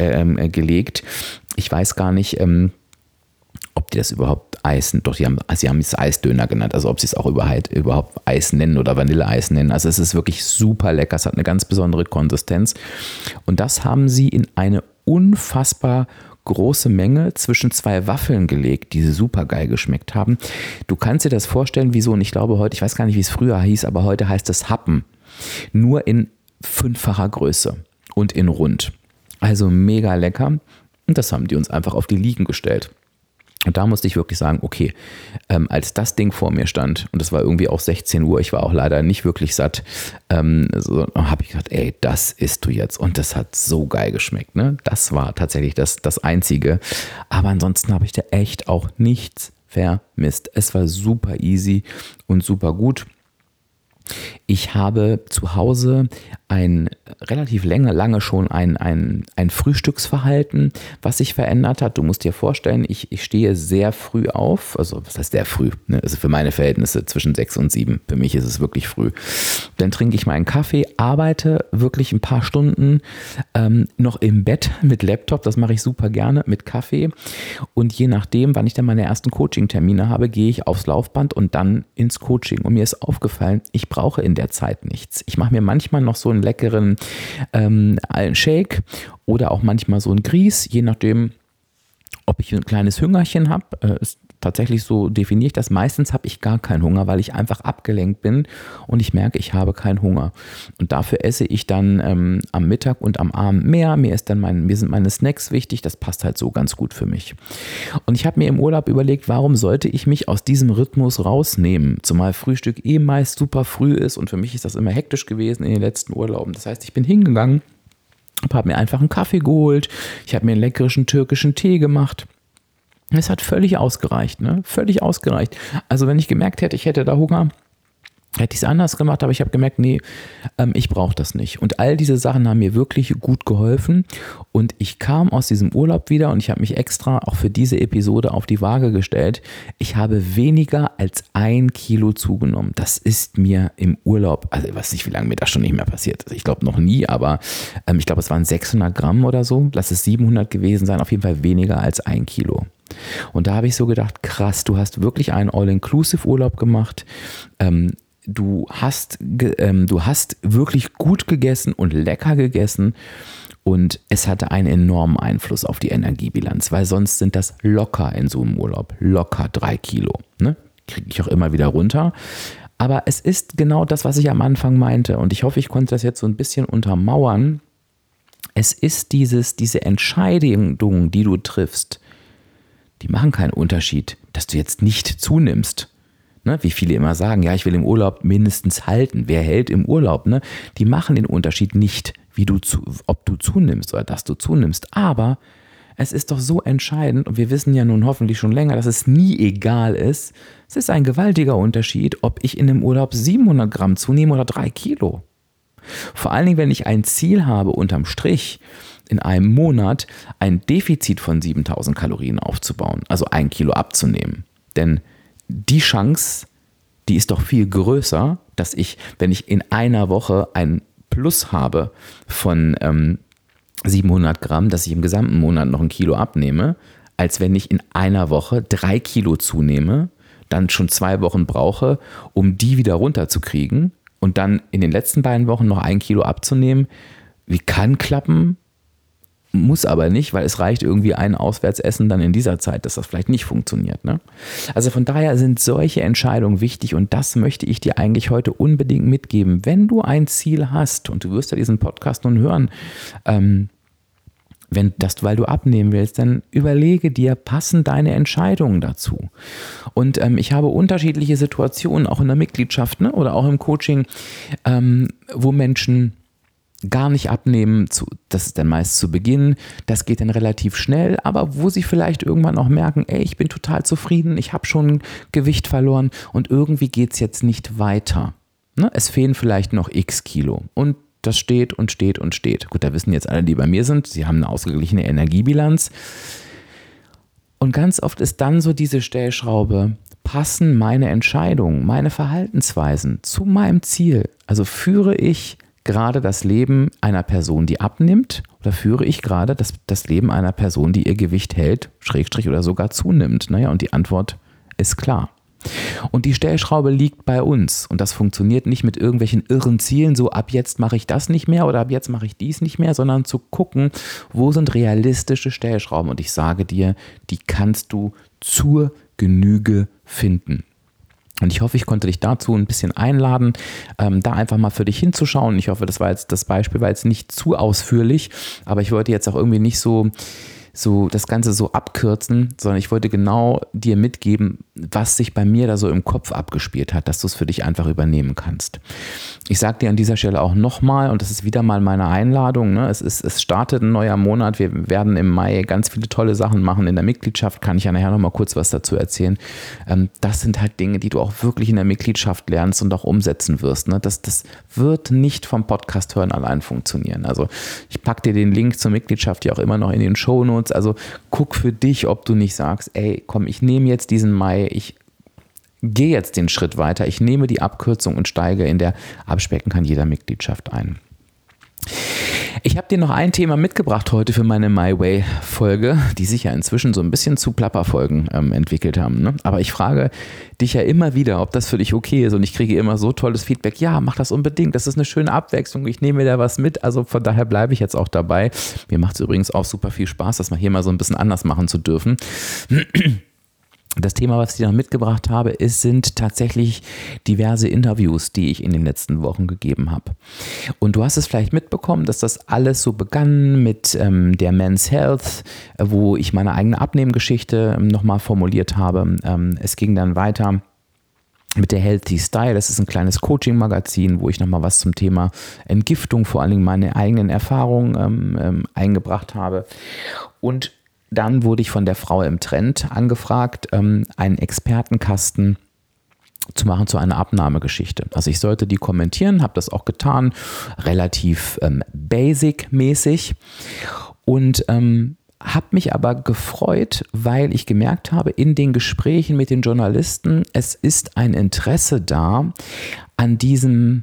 Ich weiß gar nicht, ob die das überhaupt Eis, doch sie haben es Eisdöner genannt, also ob sie es auch überhaupt Eis nennen oder Vanilleeis nennen. Also es ist wirklich super lecker, es hat eine ganz besondere Konsistenz und das haben sie in eine unfassbar große Menge zwischen 2 Waffeln gelegt, die super geil geschmeckt haben. Du kannst dir das vorstellen wie so, und ich glaube heute, ich weiß gar nicht, wie es früher hieß, aber heute heißt es Happen. Nur in 5-facher Größe und in rund. Also mega lecker und das haben die uns einfach auf die Liegen gestellt. Und da musste ich wirklich sagen, okay, als das Ding vor mir stand, und das war irgendwie auch 16 Uhr, ich war auch leider nicht wirklich satt, so habe ich gedacht, ey, das isst du jetzt. Und das hat so geil geschmeckt. Ne? Das war tatsächlich das Einzige. Aber ansonsten habe ich da echt auch nichts vermisst. Es war super easy und super gut. Ich habe zu Hause relativ lange schon ein Frühstücksverhalten, was sich verändert hat. Du musst dir vorstellen, ich stehe sehr früh auf, also was heißt sehr früh? Ne? Also für meine Verhältnisse zwischen 6 und 7. Für mich ist es wirklich früh. Dann trinke ich meinen Kaffee, arbeite wirklich ein paar Stunden noch im Bett mit Laptop, das mache ich super gerne mit Kaffee. Und je nachdem, wann ich dann meine ersten Coaching-Termine habe, gehe ich aufs Laufband und dann ins Coaching. Und mir ist aufgefallen, ich brauche in der Zeit nichts. Ich mache mir manchmal noch so einen leckeren Shake oder auch manchmal so ein Grieß, je nachdem, ob ich ein kleines Hüngerchen habe. Ist tatsächlich so, definiere ich das. Meistens habe ich gar keinen Hunger, weil ich einfach abgelenkt bin und ich merke, ich habe keinen Hunger. Und dafür esse ich dann am Mittag und am Abend mehr. Mir sind meine Snacks wichtig. Das passt halt so ganz gut für mich. Und ich habe mir im Urlaub überlegt, warum sollte ich mich aus diesem Rhythmus rausnehmen? Zumal Frühstück meist super früh ist und für mich ist das immer hektisch gewesen in den letzten Urlauben. Das heißt, ich bin hingegangen, habe mir einfach einen Kaffee geholt. Ich habe mir einen leckeren türkischen Tee gemacht. Es hat völlig ausgereicht, ne? Völlig ausgereicht. Also wenn ich gemerkt hätte, ich hätte da Hunger, hätte ich es anders gemacht, aber ich habe gemerkt, nee, ich brauche das nicht. Und all diese Sachen haben mir wirklich gut geholfen und ich kam aus diesem Urlaub wieder und ich habe mich extra auch für diese Episode auf die Waage gestellt. Ich habe weniger als 1 Kilo zugenommen. Das ist mir im Urlaub, also ich weiß nicht, wie lange mir das schon nicht mehr passiert ist. Ich glaube noch nie, aber ich glaube, es waren 600 Gramm oder so. Lass es 700 gewesen sein, auf jeden Fall weniger als 1 Kilo. Und da habe ich so gedacht, krass, du hast wirklich einen All-Inclusive-Urlaub gemacht. du hast wirklich gut gegessen und lecker gegessen und es hatte einen enormen Einfluss auf die Energiebilanz, weil sonst sind das locker in so einem Urlaub, locker 3 Kilo. Ne? Kriege ich auch immer wieder runter. Aber es ist genau das, was ich am Anfang meinte und ich hoffe, ich konnte das jetzt so ein bisschen untermauern. Es ist diese Entscheidungen, die du triffst, die machen keinen Unterschied, dass du jetzt nicht zunimmst. Ne, wie viele immer sagen, ja, ich will im Urlaub mindestens halten. Wer hält im Urlaub? Ne? Die machen den Unterschied nicht, ob du zunimmst oder dass du zunimmst. Aber es ist doch so entscheidend und wir wissen ja nun hoffentlich schon länger, dass es nie egal ist. Es ist ein gewaltiger Unterschied, ob ich in einem Urlaub 700 Gramm zunehme oder 3 Kilo. Vor allen Dingen, wenn ich ein Ziel habe, unterm Strich in einem Monat ein Defizit von 7000 Kalorien aufzubauen, also 1 Kilo abzunehmen. Denn die Chance, die ist doch viel größer, dass ich, wenn ich in einer Woche ein Plus habe von 700 Gramm, dass ich im gesamten Monat noch 1 Kilo abnehme, als wenn ich in einer Woche 3 Kilo zunehme, dann schon 2 Wochen brauche, um die wieder runterzukriegen und dann in den letzten beiden Wochen noch 1 Kilo abzunehmen. Wie kann klappen? Muss aber nicht, weil es reicht irgendwie ein Auswärtsessen dann in dieser Zeit, dass das vielleicht nicht funktioniert. Ne? Also von daher sind solche Entscheidungen wichtig und das möchte ich dir eigentlich heute unbedingt mitgeben. Wenn du ein Ziel hast und du wirst ja diesen Podcast nun hören, weil du abnehmen willst, dann überlege dir, passen deine Entscheidungen dazu? Und ich habe unterschiedliche Situationen, auch in der Mitgliedschaft, ne, oder auch im Coaching, wo Menschen gar nicht abnehmen, das ist dann meist zu Beginn, das geht dann relativ schnell, aber wo sie vielleicht irgendwann auch merken, ey, ich bin total zufrieden, ich habe schon Gewicht verloren und irgendwie geht es jetzt nicht weiter. Ne? Es fehlen vielleicht noch x Kilo und das steht und steht und steht. Gut, da wissen jetzt alle, die bei mir sind, sie haben eine ausgeglichene Energiebilanz. Und ganz oft ist dann so diese Stellschraube, passen meine Entscheidungen, meine Verhaltensweisen zu meinem Ziel? Also führe ich gerade das Leben einer Person, die abnimmt, oder führe ich gerade das Leben einer Person, die ihr Gewicht hält, Schrägstrich oder sogar zunimmt? Naja, und die Antwort ist klar. Und die Stellschraube liegt bei uns und das funktioniert nicht mit irgendwelchen irren Zielen, so ab jetzt mache ich das nicht mehr oder ab jetzt mache ich dies nicht mehr, sondern zu gucken, wo sind realistische Stellschrauben und ich sage dir, die kannst du zur Genüge finden. Und ich hoffe, ich konnte dich dazu ein bisschen einladen, da einfach mal für dich hinzuschauen. Ich hoffe, das Beispiel war jetzt nicht zu ausführlich, aber ich wollte jetzt auch irgendwie nicht so das Ganze so abkürzen, sondern ich wollte genau dir mitgeben, was sich bei mir da so im Kopf abgespielt hat, dass du es für dich einfach übernehmen kannst. Ich sage dir an dieser Stelle auch nochmal, und das ist wieder mal meine Einladung, ne? Es startet ein neuer Monat, wir werden im Mai ganz viele tolle Sachen machen in der Mitgliedschaft, kann ich ja nachher nochmal kurz was dazu erzählen. Das sind halt Dinge, die du auch wirklich in der Mitgliedschaft lernst und auch umsetzen wirst. Ne? Das wird nicht vom Podcast hören allein funktionieren. Also ich packe dir den Link zur Mitgliedschaft ja auch immer noch in den Shownotes. Also guck für dich, ob du nicht sagst, ey, komm, ich nehme jetzt diesen Mai, ich gehe jetzt den Schritt weiter, ich nehme die Abkürzung und steige in der Abspecken kann jeder Mitgliedschaft ein. Ich habe dir noch ein Thema mitgebracht heute für meine My Way-Folge, die sich ja inzwischen so ein bisschen zu Plapperfolgen entwickelt haben. Ne? Aber ich frage dich ja immer wieder, ob das für dich okay ist und ich kriege immer so tolles Feedback. Ja, mach das unbedingt, das ist eine schöne Abwechslung, ich nehme mir da was mit. Also von daher bleibe ich jetzt auch dabei. Mir macht es übrigens auch super viel Spaß, das mal hier mal so ein bisschen anders machen zu dürfen. Das Thema, was ich dir noch mitgebracht habe, sind tatsächlich diverse Interviews, die ich in den letzten Wochen gegeben habe. Und du hast es vielleicht mitbekommen, dass das alles so begann mit der Men's Health, wo ich meine eigene Abnehmgeschichte nochmal formuliert habe. Es ging dann weiter mit der Healthy Style, das ist ein kleines Coaching-Magazin, wo ich nochmal was zum Thema Entgiftung, vor allen Dingen meine eigenen Erfahrungen eingebracht habe. Und dann wurde ich von der Frau im Trend angefragt, einen Expertenkasten zu machen zu einer Abnahmegeschichte. Also ich sollte die kommentieren, habe das auch getan, relativ basic-mäßig und habe mich aber gefreut, weil ich gemerkt habe, in den Gesprächen mit den Journalisten, es ist ein Interesse da an diesem,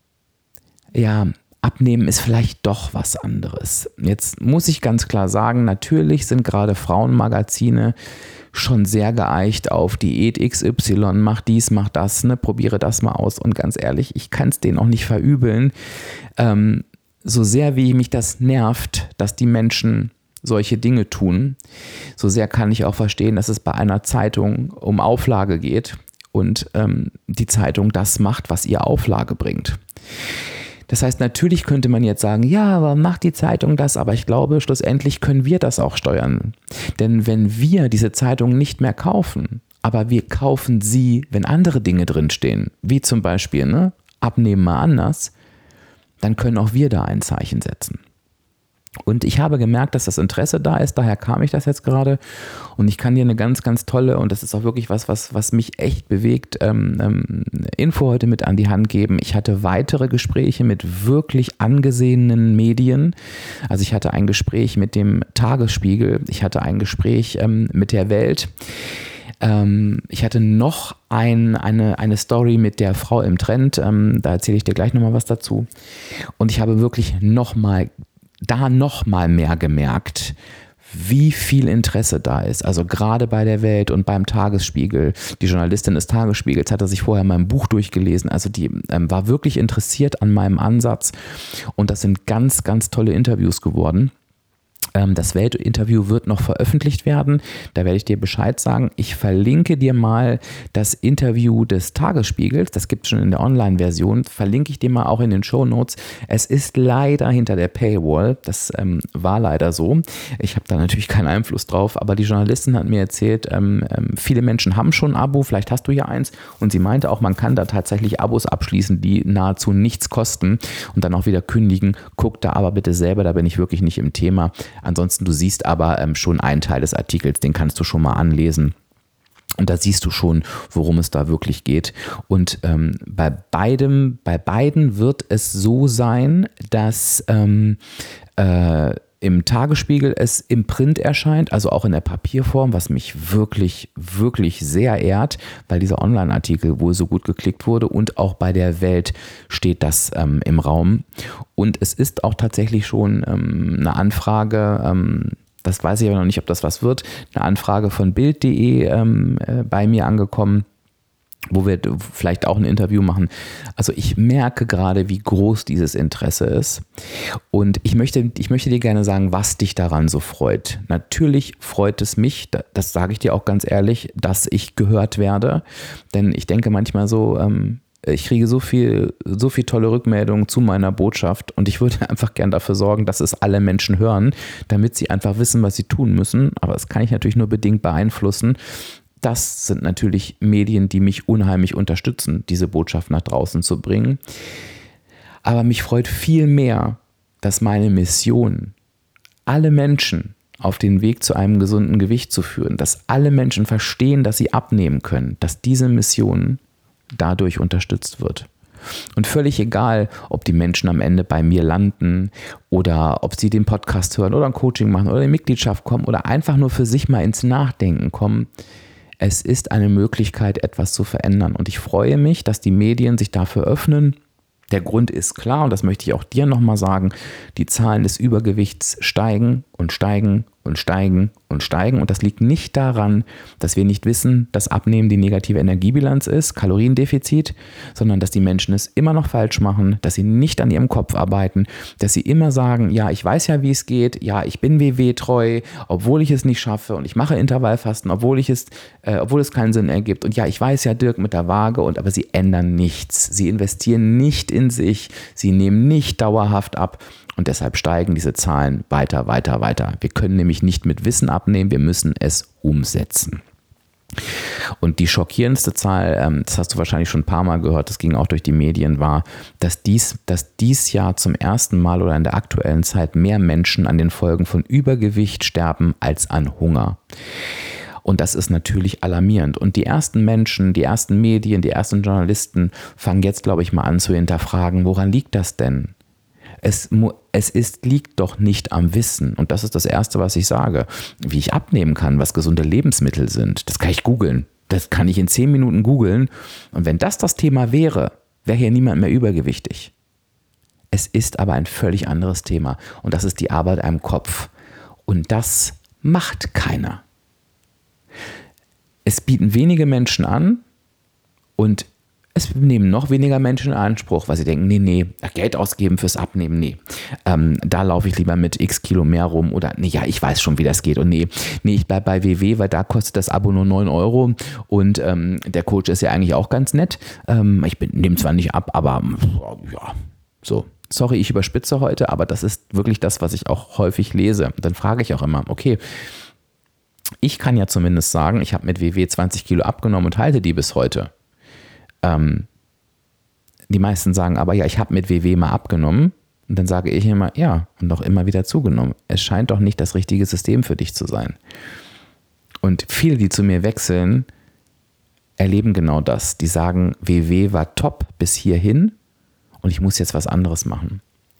Abnehmen ist vielleicht doch was anderes. Jetzt muss ich ganz klar sagen, natürlich sind gerade Frauenmagazine schon sehr geeicht auf Diät XY, mach dies, mach das, ne, probiere das mal aus. Und ganz ehrlich, ich kann es denen auch nicht verübeln. So sehr wie mich das nervt, dass die Menschen solche Dinge tun, so sehr kann ich auch verstehen, dass es bei einer Zeitung um Auflage geht und die Zeitung das macht, was ihr Auflage bringt. Das heißt, natürlich könnte man jetzt sagen, ja, aber macht die Zeitung das? Aber ich glaube, schlussendlich können wir das auch steuern. Denn wenn wir diese Zeitung nicht mehr kaufen, aber wir kaufen sie, wenn andere Dinge drinstehen, wie zum Beispiel, ne, abnehmen mal anders, dann können auch wir da ein Zeichen setzen. Und ich habe gemerkt, dass das Interesse da ist, daher kam ich das jetzt gerade und ich kann dir eine ganz, ganz tolle, und das ist auch wirklich was mich echt bewegt, Info heute mit an die Hand geben. Ich hatte weitere Gespräche mit wirklich angesehenen Medien. Also ich hatte ein Gespräch mit dem Tagesspiegel, ich hatte ein Gespräch mit der Welt. Ich hatte noch eine Story mit der Frau im Trend, da erzähle ich dir gleich nochmal was dazu. Und ich habe wirklich noch mal mehr gemerkt, wie viel Interesse da ist. Also gerade bei der Welt und beim Tagesspiegel. Die Journalistin des Tagesspiegels hatte sich vorher mein Buch durchgelesen. Also die war wirklich interessiert an meinem Ansatz. Und das sind ganz, ganz tolle Interviews geworden. Das Weltinterview wird noch veröffentlicht werden, da werde ich dir Bescheid sagen. Ich verlinke dir mal das Interview des Tagesspiegels, das gibt es schon in der Online-Version, verlinke ich dir mal auch in den Shownotes. Es ist leider hinter der Paywall, das war leider so. Ich habe da natürlich keinen Einfluss drauf, aber die Journalistin hat mir erzählt, viele Menschen haben schon ein Abo, vielleicht hast du ja eins, und sie meinte auch, man kann da tatsächlich Abos abschließen, die nahezu nichts kosten und dann auch wieder kündigen. Guck da aber bitte selber, da bin ich wirklich nicht im Thema. Ansonsten, du siehst aber schon einen Teil des Artikels, den kannst du schon mal anlesen. Und da siehst du schon, worum es da wirklich geht. Und bei beiden wird es so sein, dass im Tagesspiegel es im Print erscheint, also auch in der Papierform, was mich wirklich, wirklich sehr ehrt, weil dieser Online-Artikel wohl so gut geklickt wurde, und auch bei der Welt steht das im Raum. Und es ist auch tatsächlich schon eine Anfrage, das weiß ich aber noch nicht, ob das was wird, eine Anfrage von Bild.de bei mir angekommen, wo wir vielleicht auch ein Interview machen. Also ich merke gerade, wie groß dieses Interesse ist. Und ich möchte dir gerne sagen, was dich daran so freut. Natürlich freut es mich, das sage ich dir auch ganz ehrlich, dass ich gehört werde. Denn ich denke manchmal so, ich kriege so viel tolle Rückmeldungen zu meiner Botschaft, und ich würde einfach gern dafür sorgen, dass es alle Menschen hören, damit sie einfach wissen, was sie tun müssen. Aber das kann ich natürlich nur bedingt beeinflussen. Das sind natürlich Medien, die mich unheimlich unterstützen, diese Botschaft nach draußen zu bringen. Aber mich freut viel mehr, dass meine Mission, alle Menschen auf den Weg zu einem gesunden Gewicht zu führen, dass alle Menschen verstehen, dass sie abnehmen können, dass diese Mission dadurch unterstützt wird. Und völlig egal, ob die Menschen am Ende bei mir landen oder ob sie den Podcast hören oder ein Coaching machen oder in Mitgliedschaft kommen oder einfach nur für sich mal ins Nachdenken kommen, es ist eine Möglichkeit, etwas zu verändern. Und ich freue mich, dass die Medien sich dafür öffnen. Der Grund ist klar, und das möchte ich auch dir nochmal sagen, die Zahlen des Übergewichts steigen und steigen und steigen und steigen. Und das liegt nicht daran, dass wir nicht wissen, dass Abnehmen die negative Energiebilanz ist, Kaloriendefizit, sondern dass die Menschen es immer noch falsch machen, dass sie nicht an ihrem Kopf arbeiten, dass sie immer sagen, ja, ich weiß ja, wie es geht, ja, ich bin WW-treu, obwohl ich es nicht schaffe, und ich mache Intervallfasten, obwohl es keinen Sinn ergibt. Und ja, ich weiß ja, Dirk, mit der Waage, aber sie ändern nichts. Sie investieren nicht in sich, sie nehmen nicht dauerhaft ab. Und deshalb steigen diese Zahlen weiter, weiter, weiter. Wir können nämlich nicht mit Wissen abnehmen, wir müssen es umsetzen. Und die schockierendste Zahl, das hast du wahrscheinlich schon ein paar Mal gehört, das ging auch durch die Medien, war, dass dies Jahr zum ersten Mal oder in der aktuellen Zeit mehr Menschen an den Folgen von Übergewicht sterben als an Hunger. Und das ist natürlich alarmierend. Und die ersten Menschen, die ersten Medien, die ersten Journalisten fangen jetzt, glaube ich, mal an zu hinterfragen, woran liegt das denn? Es liegt doch nicht am Wissen. Und das ist das Erste, was ich sage. Wie ich abnehmen kann, was gesunde Lebensmittel sind, das kann ich googeln. Das kann ich in 10 Minuten googeln. Und wenn das Thema wäre, wäre hier niemand mehr übergewichtig. Es ist aber ein völlig anderes Thema. Und das ist die Arbeit am Kopf. Und das macht keiner. es bieten wenige Menschen an und es nehmen noch weniger Menschen in Anspruch, weil sie denken, nee, Geld ausgeben fürs Abnehmen, nee. Da laufe ich lieber mit x Kilo mehr rum oder nee, ja, ich weiß schon, wie das geht und nee, ich bleibe bei WW, weil da kostet das Abo nur 9 Euro und der Coach ist ja eigentlich auch ganz nett. Ich nehme zwar nicht ab, aber ja, so. Sorry, ich überspitze heute, aber das ist wirklich das, was ich auch häufig lese. Dann frage ich auch immer, okay, ich kann ja zumindest sagen, ich habe mit WW 20 Kilo abgenommen und halte die bis heute. Die meisten sagen aber, ja, ich habe mit WW mal abgenommen. Und dann sage ich immer, ja, und auch immer wieder zugenommen. Es scheint doch nicht das richtige System für dich zu sein. Und viele, die zu mir wechseln, erleben genau das. Die sagen, WW war top bis hierhin und ich muss jetzt was anderes machen.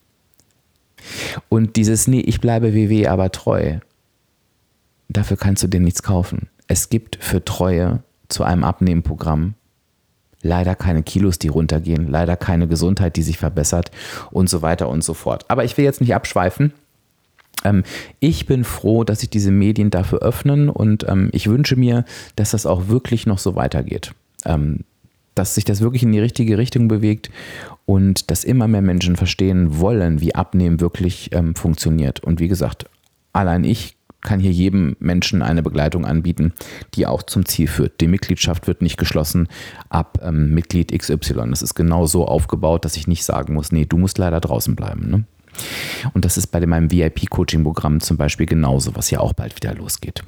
Und dieses, nee, ich bleibe WW aber treu, dafür kannst du dir nichts kaufen. Es gibt für Treue zu einem Abnehmprogramm leider keine Kilos, die runtergehen, leider keine Gesundheit, die sich verbessert und so weiter und so fort. Aber ich will jetzt nicht abschweifen. Ich bin froh, dass sich diese Medien dafür öffnen und ich wünsche mir, dass das auch wirklich noch so weitergeht. Dass sich das wirklich in die richtige Richtung bewegt und dass immer mehr Menschen verstehen wollen, wie Abnehmen wirklich funktioniert. Und wie gesagt, allein ich kann hier jedem Menschen eine Begleitung anbieten, die auch zum Ziel führt. Die Mitgliedschaft wird nicht geschlossen ab Mitglied XY. Das ist genau so aufgebaut, dass ich nicht sagen muss, nee, du musst leider draußen bleiben. Ne? Und das ist bei meinem VIP-Coaching-Programm zum Beispiel genauso, was ja auch bald wieder losgeht.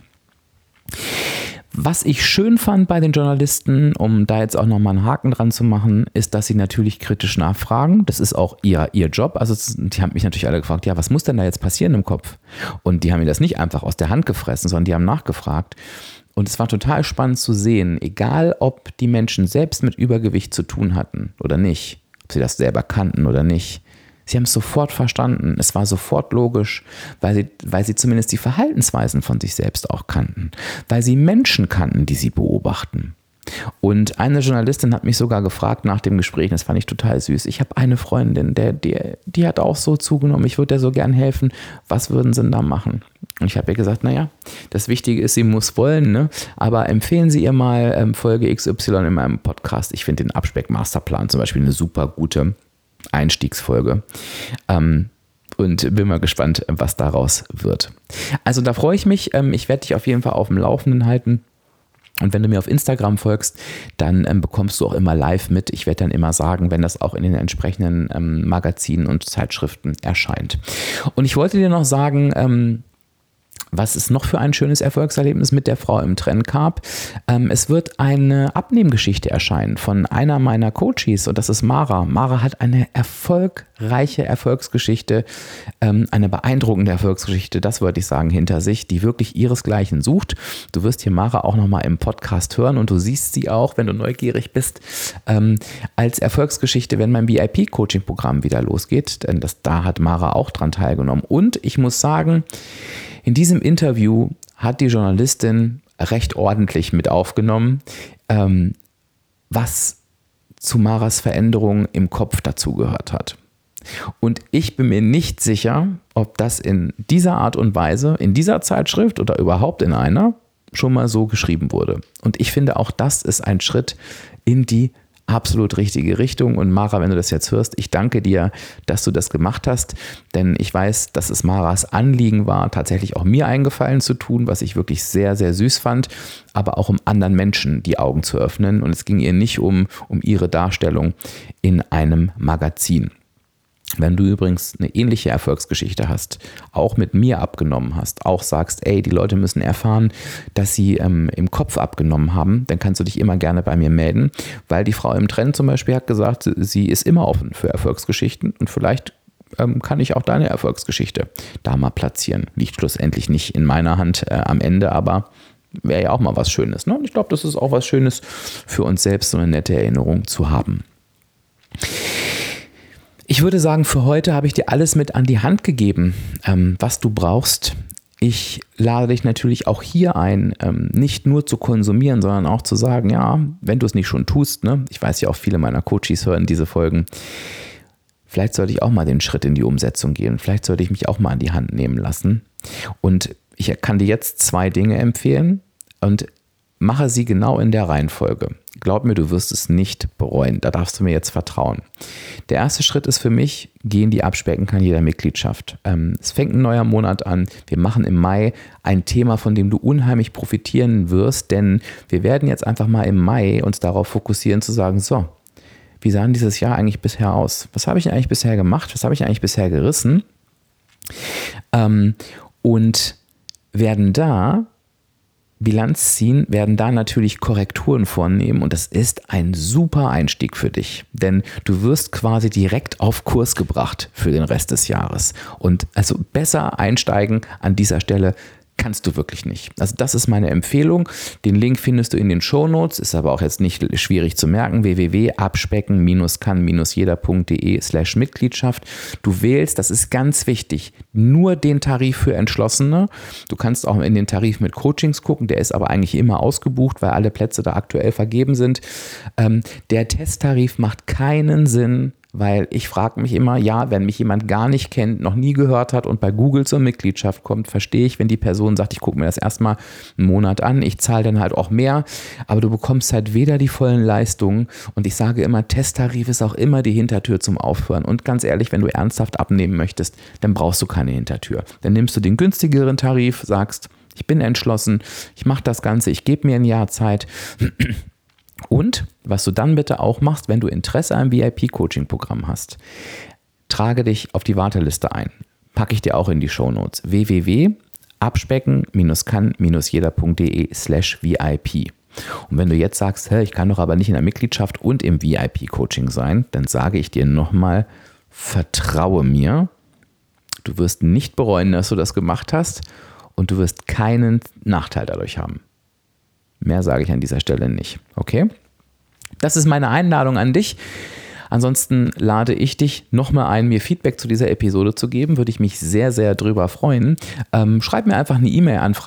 Was ich schön fand bei den Journalisten, um da jetzt auch nochmal einen Haken dran zu machen, ist, dass sie natürlich kritisch nachfragen. Das ist auch ihr Job. Also die haben mich natürlich alle gefragt, ja, was muss denn da jetzt passieren im Kopf? Und die haben mir das nicht einfach aus der Hand gefressen, sondern die haben nachgefragt. Und es war total spannend zu sehen, egal ob die Menschen selbst mit Übergewicht zu tun hatten oder nicht, ob sie das selber kannten oder nicht. Sie haben es sofort verstanden. Es war sofort logisch, weil sie zumindest die Verhaltensweisen von sich selbst auch kannten. Weil sie Menschen kannten, die sie beobachten. Und eine Journalistin hat mich sogar gefragt nach dem Gespräch, das fand ich total süß. Ich habe eine Freundin, die hat auch so zugenommen, ich würde der so gern helfen. Was würden sie denn da machen? Und ich habe ihr gesagt, naja, das Wichtige ist, sie muss wollen, ne? Aber empfehlen Sie ihr mal Folge XY in meinem Podcast. Ich finde den Abspeck-Masterplan zum Beispiel eine super gute Einstiegsfolge und bin mal gespannt, was daraus wird. Also da freue ich mich. Ich werde dich auf jeden Fall auf dem Laufenden halten. Und wenn du mir auf Instagram folgst, dann bekommst du auch immer live mit. Ich werde dann immer sagen, wenn das auch in den entsprechenden Magazinen und Zeitschriften erscheint. Und ich wollte dir noch sagen, was ist noch für ein schönes Erfolgserlebnis mit der Frau im Trenncarb? Es wird eine Abnehmgeschichte erscheinen von einer meiner Coaches und das ist Mara. Mara hat eine erfolgreiche Erfolgsgeschichte, eine beeindruckende Erfolgsgeschichte, das wollte ich sagen, hinter sich, die wirklich ihresgleichen sucht. Du wirst hier Mara auch nochmal im Podcast hören und du siehst sie auch, wenn du neugierig bist, als Erfolgsgeschichte, wenn mein VIP-Coaching-Programm wieder losgeht, denn da hat Mara auch dran teilgenommen. Und ich muss sagen, in diesem Interview hat die Journalistin recht ordentlich mit aufgenommen, was zu Maras Veränderung im Kopf dazugehört hat. Und ich bin mir nicht sicher, ob das in dieser Art und Weise, in dieser Zeitschrift oder überhaupt in einer, schon mal so geschrieben wurde. Und ich finde, auch das ist ein Schritt in die absolut richtige Richtung. Und Mara, wenn du das jetzt hörst, ich danke dir, dass du das gemacht hast, denn ich weiß, dass es Maras Anliegen war, tatsächlich auch mir einen Gefallen zu tun, was ich wirklich sehr, sehr süß fand, aber auch um anderen Menschen die Augen zu öffnen. Und es ging ihr nicht um ihre Darstellung in einem Magazin. Wenn du übrigens eine ähnliche Erfolgsgeschichte hast, auch mit mir abgenommen hast, auch sagst, ey, die Leute müssen erfahren, dass sie im Kopf abgenommen haben, dann kannst du dich immer gerne bei mir melden, weil die Frau im Trend zum Beispiel hat gesagt, sie ist immer offen für Erfolgsgeschichten und vielleicht kann ich auch deine Erfolgsgeschichte da mal platzieren. Liegt schlussendlich nicht in meiner Hand am Ende, aber wäre ja auch mal was Schönes. Ne? Und ich glaube, das ist auch was Schönes für uns selbst, so eine nette Erinnerung zu haben. Ich würde sagen, für heute habe ich dir alles mit an die Hand gegeben, was du brauchst. Ich lade dich natürlich auch hier ein, nicht nur zu konsumieren, sondern auch zu sagen, ja, wenn du es nicht schon tust, ne? Ich weiß ja auch, viele meiner Coaches hören diese Folgen, vielleicht sollte ich auch mal den Schritt in die Umsetzung gehen, vielleicht sollte ich mich auch mal an die Hand nehmen lassen. Und ich kann dir jetzt 2 Dinge empfehlen und mache sie genau in der Reihenfolge. Glaub mir, du wirst es nicht bereuen. Da darfst du mir jetzt vertrauen. Der erste Schritt ist für mich, geh in die Abspecken kann jeder Mitgliedschaft. Es fängt ein neuer Monat an. Wir machen im Mai ein Thema, von dem du unheimlich profitieren wirst, denn wir werden jetzt einfach mal im Mai uns darauf fokussieren zu sagen, so, wie sah denn dieses Jahr eigentlich bisher aus? Was habe ich eigentlich bisher gemacht? Was habe ich eigentlich bisher gerissen? Und werden da Bilanz ziehen, werden da natürlich Korrekturen vornehmen und das ist ein super Einstieg für dich, denn du wirst quasi direkt auf Kurs gebracht für den Rest des Jahres und also besser einsteigen an dieser Stelle kannst du wirklich nicht. Also das ist meine Empfehlung. Den Link findest du in den Shownotes, ist aber auch jetzt nicht schwierig zu merken, www.abspecken-kann-jeder.de/Mitgliedschaft. Du wählst, das ist ganz wichtig, nur den Tarif für Entschlossene. Du kannst auch in den Tarif mit Coachings gucken, der ist aber eigentlich immer ausgebucht, weil alle Plätze da aktuell vergeben sind. Der Testtarif macht keinen Sinn, weil ich frage mich immer, ja, wenn mich jemand gar nicht kennt, noch nie gehört hat und bei Google zur Mitgliedschaft kommt, verstehe ich, wenn die Person sagt, ich gucke mir das erstmal einen Monat an, ich zahle dann halt auch mehr, aber du bekommst halt weder die vollen Leistungen und ich sage immer, Testtarif ist auch immer die Hintertür zum Aufhören und ganz ehrlich, wenn du ernsthaft abnehmen möchtest, dann brauchst du keine Hintertür. Dann nimmst du den günstigeren Tarif, sagst, ich bin entschlossen, ich mache das Ganze, ich gebe mir ein Jahr Zeit. Und was du dann bitte auch machst, wenn du Interesse am VIP-Coaching-Programm hast, trage dich auf die Warteliste ein. Packe ich dir auch in die Shownotes. www.abspecken-kann-jeder.de/VIP. Und wenn du jetzt sagst, ich kann doch aber nicht in der Mitgliedschaft und im VIP-Coaching sein, dann sage ich dir nochmal, vertraue mir, du wirst nicht bereuen, dass du das gemacht hast und du wirst keinen Nachteil dadurch haben. Mehr sage ich an dieser Stelle nicht. Okay? Das ist meine Einladung an dich. Ansonsten lade ich dich nochmal ein, mir Feedback zu dieser Episode zu geben. Würde ich mich sehr, sehr drüber freuen. Schreib mir einfach eine E-Mail an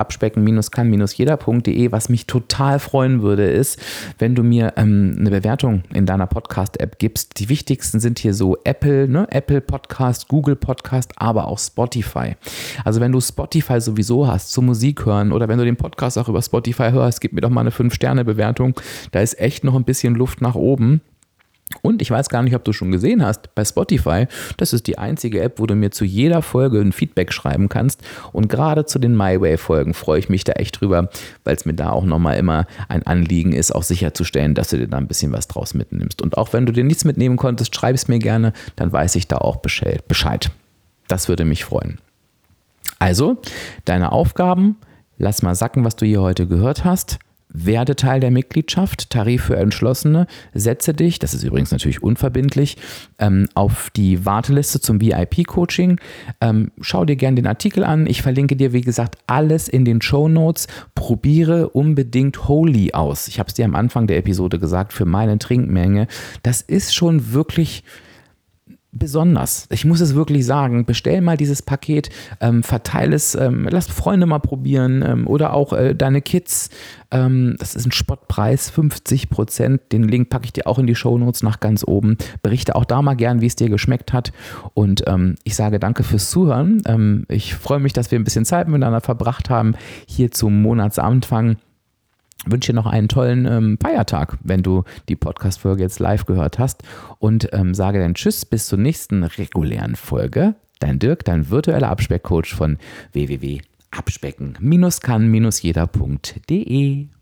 fragen@abspecken-kann-jeder.de. Was mich total freuen würde, ist, wenn du mir eine Bewertung in deiner Podcast-App gibst. Die wichtigsten sind hier so Apple Podcast, Google Podcast, aber auch Spotify. Also wenn du Spotify sowieso hast, zur Musik hören oder wenn du den Podcast auch über Spotify hörst, gib mir doch mal eine 5-Sterne-Bewertung. Da ist echt noch ein bisschen Luft nach oben. Und ich weiß gar nicht, ob du schon gesehen hast, bei Spotify, das ist die einzige App, wo du mir zu jeder Folge ein Feedback schreiben kannst. Und gerade zu den MyWay-Folgen freue ich mich da echt drüber, weil es mir da auch nochmal immer ein Anliegen ist, auch sicherzustellen, dass du dir da ein bisschen was draus mitnimmst. Und auch wenn du dir nichts mitnehmen konntest, schreib es mir gerne, dann weiß ich da auch Bescheid. Das würde mich freuen. Also, deine Aufgaben, lass mal sacken, was du hier heute gehört hast. Werde Teil der Mitgliedschaft, Tarif für Entschlossene, setze dich, das ist übrigens natürlich unverbindlich, auf die Warteliste zum VIP-Coaching. Schau dir gerne den Artikel an. Ich verlinke dir, wie gesagt, alles in den Shownotes. Probiere unbedingt Holy aus. Ich habe es dir am Anfang der Episode gesagt, für meine Trinkmenge. Das ist schon wirklich besonders. Ich muss es wirklich sagen, bestell mal dieses Paket, verteile es, lass Freunde mal probieren oder auch deine Kids. Das ist ein Spottpreis, 50%. Den Link packe ich dir auch in die Shownotes nach ganz oben. Berichte auch da mal gern, wie es dir geschmeckt hat. Und ich sage danke fürs Zuhören. Ich freue mich, dass wir ein bisschen Zeit miteinander verbracht haben, hier zum Monatsanfang. Ich wünsche dir noch einen tollen Feiertag, wenn du die Podcast-Folge jetzt live gehört hast und sage dann Tschüss, bis zur nächsten regulären Folge. Dein Dirk, dein virtueller Abspeckcoach von www.abspecken-kann-jeder.de.